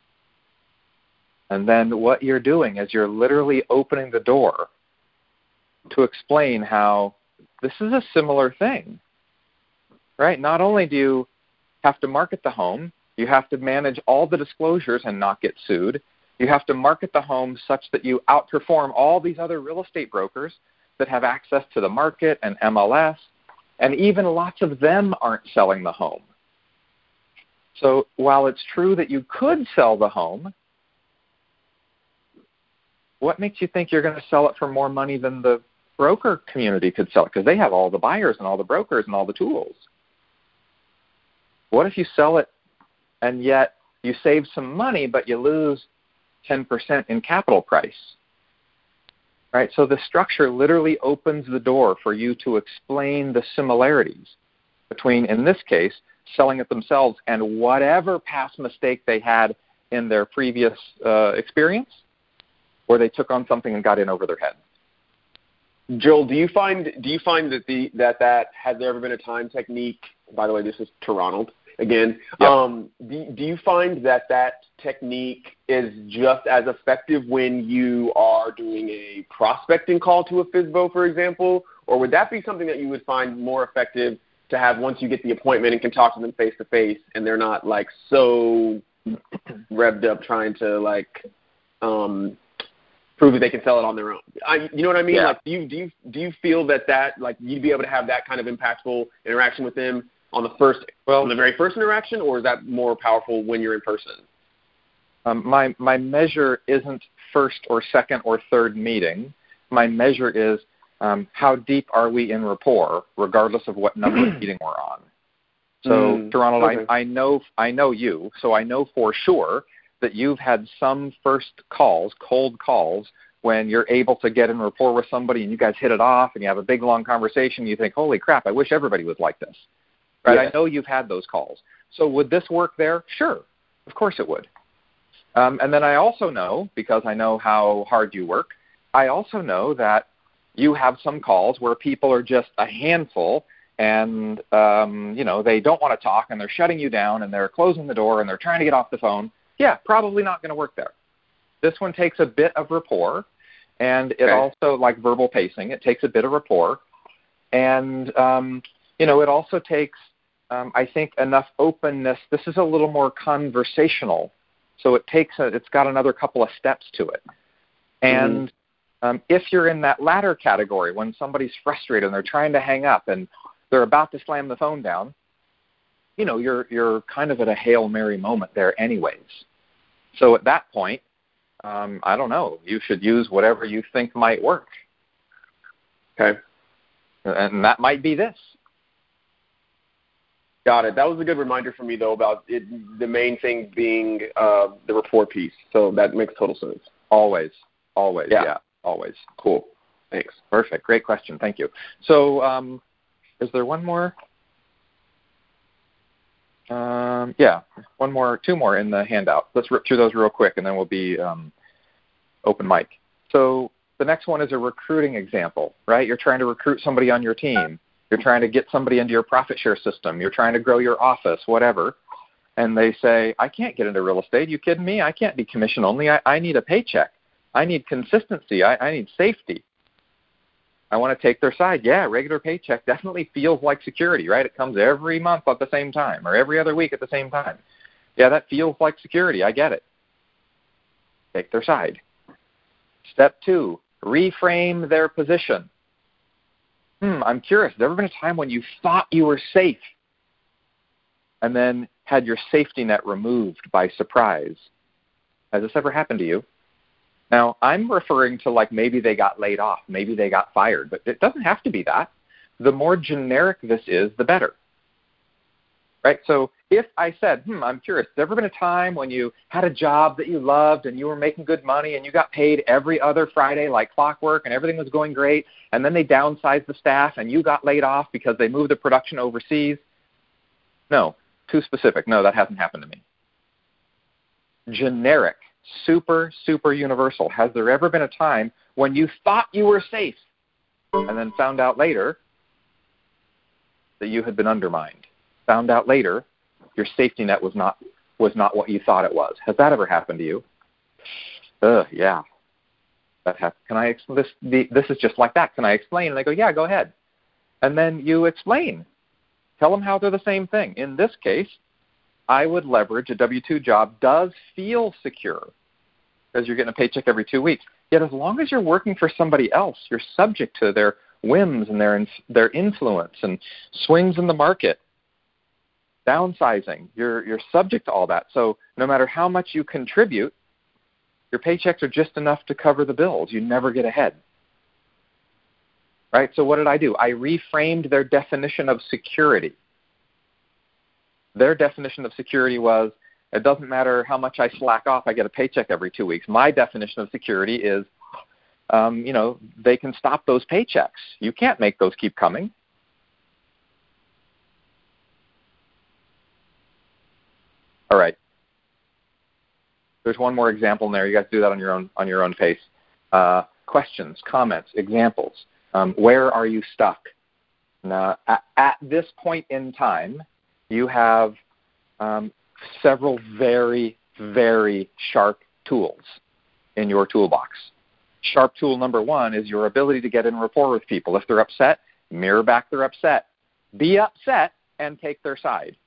And then what you're doing is you're literally opening the door to explain how this is a similar thing, right? Not only do you have to market the home, You have to manage all the disclosures and not get sued. You have to market the home such that you outperform all these other real estate brokers that have access to the market and MLS, and even lots of them aren't selling the home. So while it's true that you could sell the home, what makes you think you're going to sell it for more money than the broker community could sell it? Because they have all the buyers and all the brokers and all the tools. What if you sell it and yet you save some money, but you lose 10% in capital price? Right? So the structure literally opens the door for you to explain the similarities between, in this case, selling it themselves and whatever past mistake they had in their previous experience, where they took on something and got in over their head. Joel, do you find that has there ever been a time technique? By the way, this is to Ronald again. Yep. Do you find that technique is just as effective when you are doing a prospecting call to a FSBO, for example, or would that be something that you would find more effective to have once you get the appointment and can talk to them face to face, and they're not like so revved up trying to prove that they can sell it on their own? You know what I mean? Yeah. Like, do you feel that like you'd be able to have that kind of impactful interaction with them on the very first interaction, or is that more powerful when you're in person? My measure isn't first or second or third meeting. My measure is how deep are we in rapport, regardless of what number meeting we're on. So, Ronald, okay. I know you, so I know for sure that you've had some first calls, cold calls, when you're able to get in rapport with somebody and you guys hit it off and you have a big, long conversation. And you think, holy crap, I wish everybody was like this. Right? Yeah. I know you've had those calls. So would this work there? Sure. Of course it would. And then I also know, because I know how hard you work, I also know that you have some calls where people are just a handful and, they don't want to talk and they're shutting you down and they're closing the door and they're trying to get off the phone. Yeah, probably not going to work there. This one takes a bit of rapport, and it also, like verbal pacing, it takes a bit of rapport. And, it also takes, I think, enough openness. This is a little more conversational. So it's got another couple of steps to it. And if you're in that latter category, when somebody's frustrated and they're trying to hang up and they're about to slam the phone down, you're kind of at a Hail Mary moment there anyways. So at that point, I don't know, you should use whatever you think might work. Okay. And that might be this. Got it. That was a good reminder for me, though, about it, the main thing being the rapport piece. So that makes total sense. Always. Yeah, always. Cool. Thanks. Perfect. Great question. Thank you. So is there one more? Two more in the handout. Let's rip through those real quick, and then we'll be open mic. So the next one is a recruiting example, right? You're trying to recruit somebody on your team. You're trying to get somebody into your profit share system. You're trying to grow your office, whatever. And they say, I can't get into real estate. You kidding me? I can't be commission only. I need a paycheck. I need consistency. I need safety. I want to take their side. Yeah, regular paycheck definitely feels like security, right? It comes every month at the same time or every other week at the same time. Yeah, that feels like security. I get it. Take their side. Step 2, reframe their position. I'm curious. Has there ever been a time when you thought you were safe and then had your safety net removed by surprise? Has this ever happened to you? Now, I'm referring to like maybe they got laid off, maybe they got fired, but it doesn't have to be that. The more generic this is, the better. Right? So if I said, I'm curious, has there ever been a time when you had a job that you loved and you were making good money and you got paid every other Friday like clockwork and everything was going great, and then they downsized the staff and you got laid off because they moved the production overseas? No. Too specific. No, that hasn't happened to me. Generic. Super, super universal. Has there ever been a time when you thought you were safe and then found out later that you had been undermined? Found out later your safety net was not what you thought it was. Has that ever happened to you? Yeah. That happened. Can I explain this? This is just like that. Can I explain? And they go, yeah, go ahead. And then you explain. Tell them how they're the same thing. In this case, I would leverage a W-2 job does feel secure because you're getting a paycheck every 2 weeks. Yet as long as you're working for somebody else, you're subject to their whims and their influence and swings in the market, downsizing. You're subject to all that. So no matter how much you contribute, your paychecks are just enough to cover the bills. You never get ahead. Right? So what did I do? I reframed their definition of security. Their definition of security was, it doesn't matter how much I slack off, I get a paycheck every 2 weeks. My definition of security is, they can stop those paychecks. You can't make those keep coming. All right. There's one more example in there. You guys do that on your own pace. Questions, comments, examples. Where are you stuck? Now, at this point in time, you have several very, very sharp tools in your toolbox. Sharp tool number one is your ability to get in rapport with people. If they're upset, mirror back their upset. Be upset and take their side.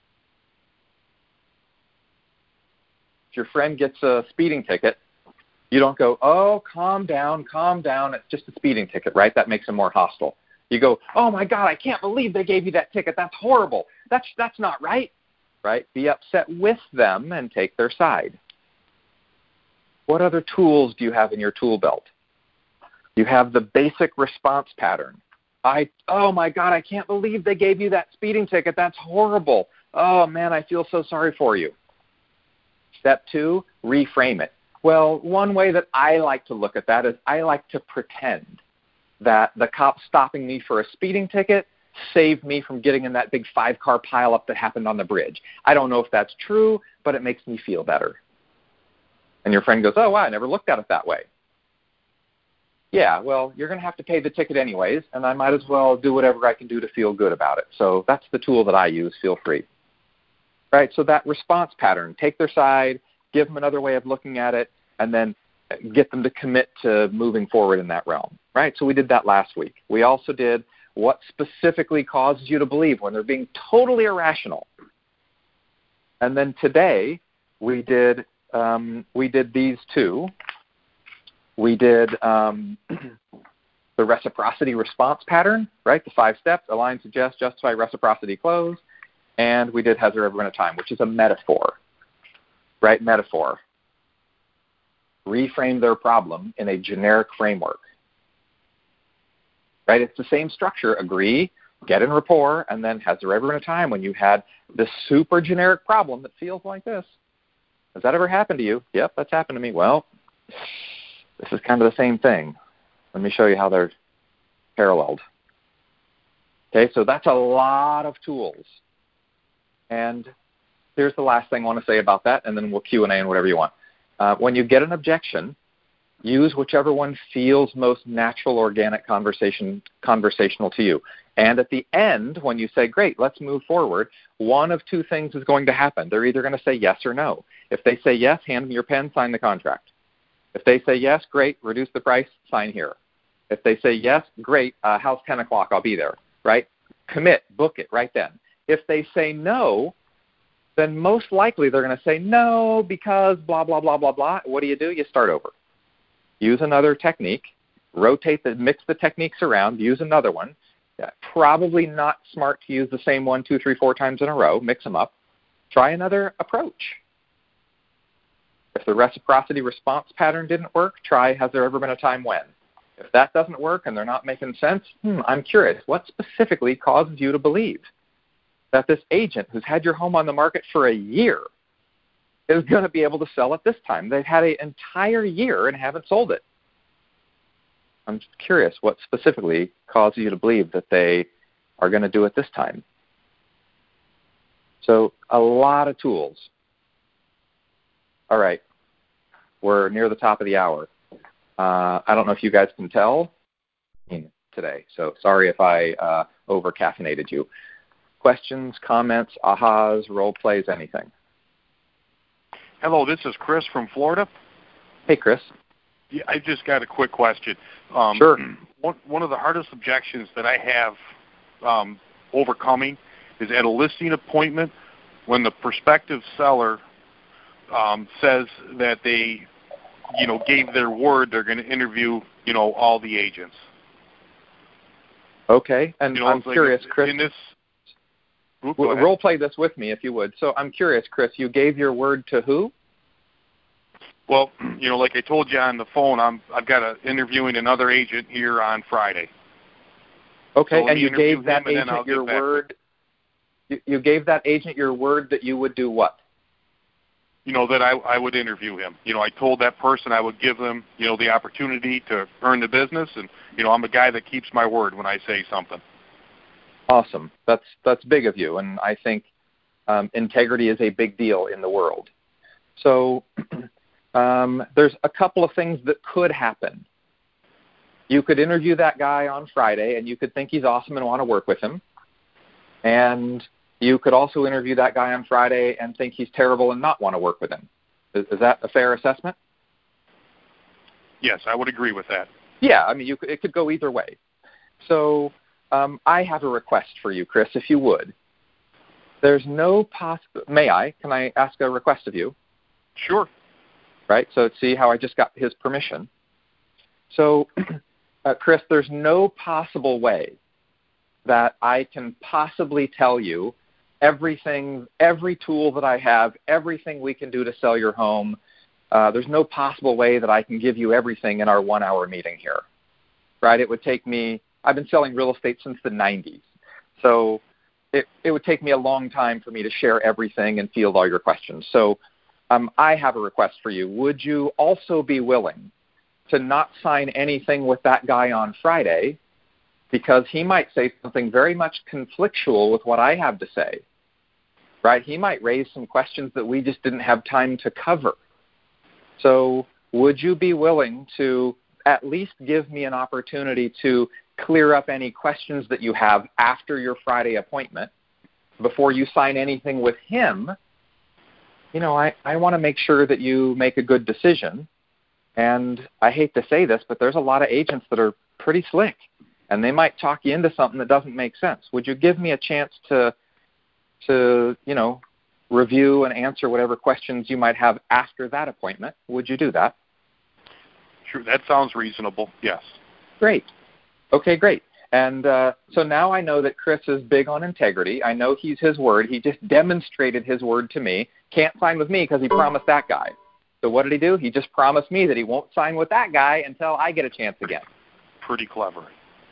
If your friend gets a speeding ticket, you don't go, oh, calm down, it's just a speeding ticket, right? That makes them more hostile. You go, oh, my God, I can't believe they gave you that ticket. That's horrible. That's not right, right? Be upset with them and take their side. What other tools do you have in your tool belt? You have the basic response pattern. Oh, my God, I can't believe they gave you that speeding ticket. That's horrible. Oh, man, I feel so sorry for you. Step two, reframe it. Well, one way that I like to look at that is I like to pretend that the cop stopping me for a speeding ticket saved me from getting in that big 5-car pileup that happened on the bridge. I don't know if that's true, but it makes me feel better. And your friend goes, oh, wow, I never looked at it that way. Yeah, well, you're going to have to pay the ticket anyways, and I might as well do whatever I can do to feel good about it. So that's the tool that I use, feel free. Right, so that response pattern, take their side, give them another way of looking at it, and then get them to commit to moving forward in that realm. Right, so we did that last week. We also did what specifically causes you to believe when they're being totally irrational. And then today we did these two. We did the reciprocity response pattern, right? The 5 steps: align, suggest, justify, reciprocity, close. And we did has there ever been a time, which is a metaphor, right? Metaphor. Reframe their problem in a generic framework. Right? It's the same structure. Agree, get in rapport, and then has there ever been a time when you had this super generic problem that feels like this? Has that ever happened to you? Yep, that's happened to me. Well, this is kind of the same thing. Let me show you how they're paralleled. Okay, so that's a lot of tools. And here's the last thing I want to say about that, and then we'll Q&A and whatever you want. When you get an objection, use whichever one feels most natural, organic, conversational to you. And at the end, when you say, great, let's move forward, one of two things is going to happen. They're either going to say yes or no. If they say yes, hand them your pen, sign the contract. If they say yes, great, reduce the price, sign here. If they say yes, great, how's 10 o'clock? I'll be there, right? Commit, book it right then. If they say no, then most likely they're going to say no because blah, blah, blah, blah, blah. What do? You start over. Use another technique. Mix the techniques around. Use another one. Probably not smart to use the same 1, 2, 3, 4 times in a row. Mix them up. Try another approach. If the reciprocity response pattern didn't work, try has there ever been a time when? If that doesn't work and they're not making sense, I'm curious. What specifically causes you to believe that this agent who's had your home on the market for a year is going to be able to sell it this time? They've had an entire year and haven't sold it. I'm curious what specifically causes you to believe that they are going to do it this time. So a lot of tools. All right. We're near the top of the hour. I don't know if you guys can tell today, so sorry if I over-caffeinated you. Questions, comments, ahas, role plays, anything? Hello, this is Chris from Florida. Hey, Chris. Yeah, I just got a quick question. Sure. One of the hardest objections that I have overcoming is at a listing appointment when the prospective seller says that they, gave their word they're going to interview, all the agents. Okay, and I'm curious, Chris. Role play this with me, if you would. So I'm curious, Chris. You gave your word to who? Well, like I told you on the phone, I've got interviewing another agent here on Friday. Okay, so and you gave that agent your word. You gave that agent your word that you would do what? That I would interview him. I told that person I would give them, the opportunity to earn the business, and I'm a guy that keeps my word when I say something. Awesome. That's big of you, and I think integrity is a big deal in the world. So there's a couple of things that could happen. You could interview that guy on Friday, and you could think he's awesome and want to work with him. And you could also interview that guy on Friday and think he's terrible and not want to work with him. Is that a fair assessment? Yes, I would agree with that. Yeah, I mean, it could go either way. So I have a request for you, Chris, if you would. There's no May I? Can I ask a request of you? Sure. Right, so see how I just got his permission. So, Chris, there's no possible way that I can possibly tell you everything, every tool that I have, everything we can do to sell your home. There's no possible way that I can give you everything in our 1 hour meeting here, right? It would take me, I've been selling real estate since the 90s. So it would take me a long time for me to share everything and field all your questions. So I have a request for you. Would you also be willing to not sign anything with that guy on Friday, because he might say something very much conflictual with what I have to say, right? He might raise some questions that we just didn't have time to cover. So would you be willing to at least give me an opportunity to clear up any questions that you have after your Friday appointment before you sign anything with him? I want to make sure that you make a good decision. And I hate to say this, but there's a lot of agents that are pretty slick, and they might talk you into something that doesn't make sense. Would you give me a chance to review and answer whatever questions you might have after that appointment? Would you do that? Sure, that sounds reasonable, yes. Great. Okay, great. And so now I know that Chris is big on integrity. I know he's his word. He just demonstrated his word to me. Can't sign with me because he promised that guy. So what did he do? He just promised me that he won't sign with that guy until I get a chance again. Pretty clever.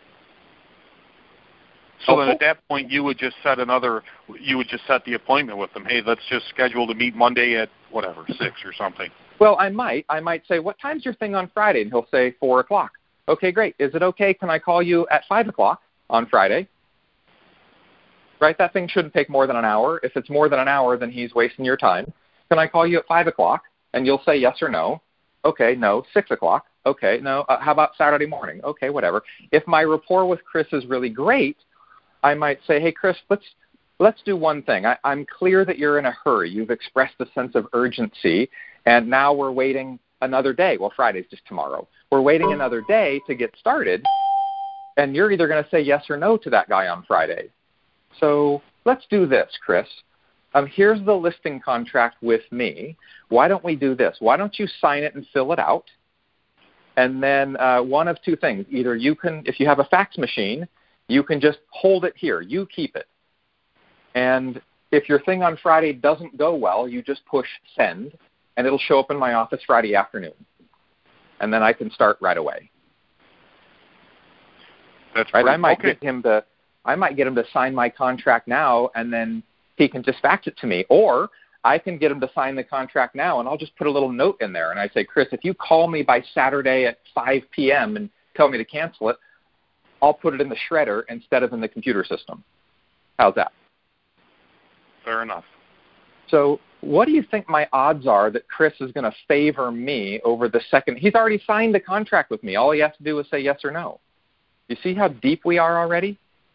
So then at that point, you would just set the appointment with him. Hey, let's just schedule to meet Monday at 6 or something. Well, I might say, what time's your thing on Friday? And he'll say 4 o'clock. Okay, great. Is it okay? Can I call you at 5 o'clock on Friday? Right? That thing shouldn't take more than an hour. If it's more than an hour, then he's wasting your time. Can I call you at 5 o'clock? And you'll say yes or no. Okay, no. 6 o'clock. Okay, no. How about Saturday morning? Okay, whatever. If my rapport with Chris is really great, I might say, hey, Chris, let's do one thing. I'm clear that you're in a hurry. You've expressed a sense of urgency, and now we're waiting another day. Well, Friday's just tomorrow. We're waiting another day to get started, and you're either going to say yes or no to that guy on Friday. So let's do this, Chris. Here's the listing contract with me. Why don't we do this? Why don't you sign it and fill it out? And then one of two things. Either you can, if you have a fax machine, you can just hold it here. You keep it. And if your thing on Friday doesn't go well, you just push send, and it'll show up in my office Friday afternoon. And then I can start right away. That's right. Pretty, I might okay. get him to sign my contract now, and then he can just fax it to me. Or I can get him to sign the contract now, and I'll just put a little note in there. And I say, Chris, if you call me by Saturday at 5 p.m. and tell me to cancel it, I'll put it in the shredder instead of in the computer system. How's that? Fair enough. So what do you think my odds are that Chris is going to favor me over the second? He's already signed the contract with me. All he has to do is say yes or no. You see how deep we are already?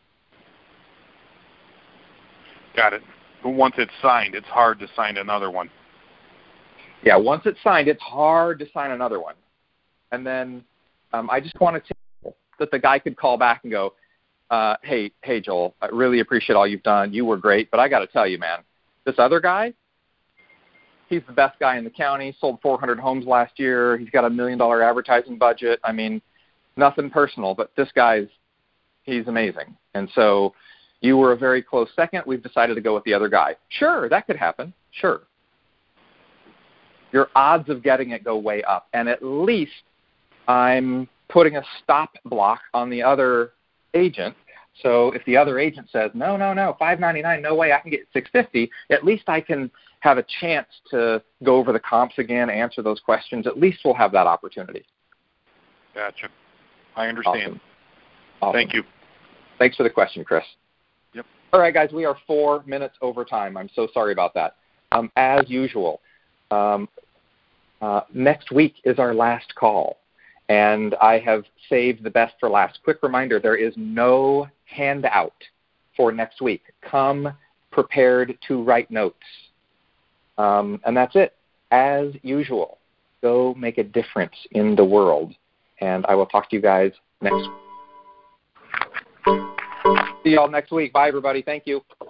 Got it. But once it's signed, it's hard to sign another one. Yeah, once it's signed, it's hard to sign another one. And then I just want to tell you that the guy could call back and go, hey, Joel, I really appreciate all you've done. You were great, but I got to tell you, man, This other guy, he's the best guy in the county, sold 400 homes last year. He's got $1 million advertising budget. I mean, nothing personal, but this guy's, he's amazing. And so you were a very close second. We've decided to go with the other guy. Sure, that could happen. Sure. Your odds of getting it go way up. And at least I'm putting a stop block on the other agent. So if the other agent says, no, $599, no way I can get $650, at least I can have a chance to go over the comps again, answer those questions. At least we'll have that opportunity. Gotcha. I understand. Awesome. Thank you. Thanks for the question, Chris. Yep. All right, guys, we are 4 minutes over time. I'm so sorry about that. As usual, next week is our last call, and I have saved the best for last. Quick reminder, there is no handout for next week. Come prepared to write notes. And that's it. As usual, go make a difference in the world, and I will talk to you guys next week. See you all next week. Bye, everybody. Thank you.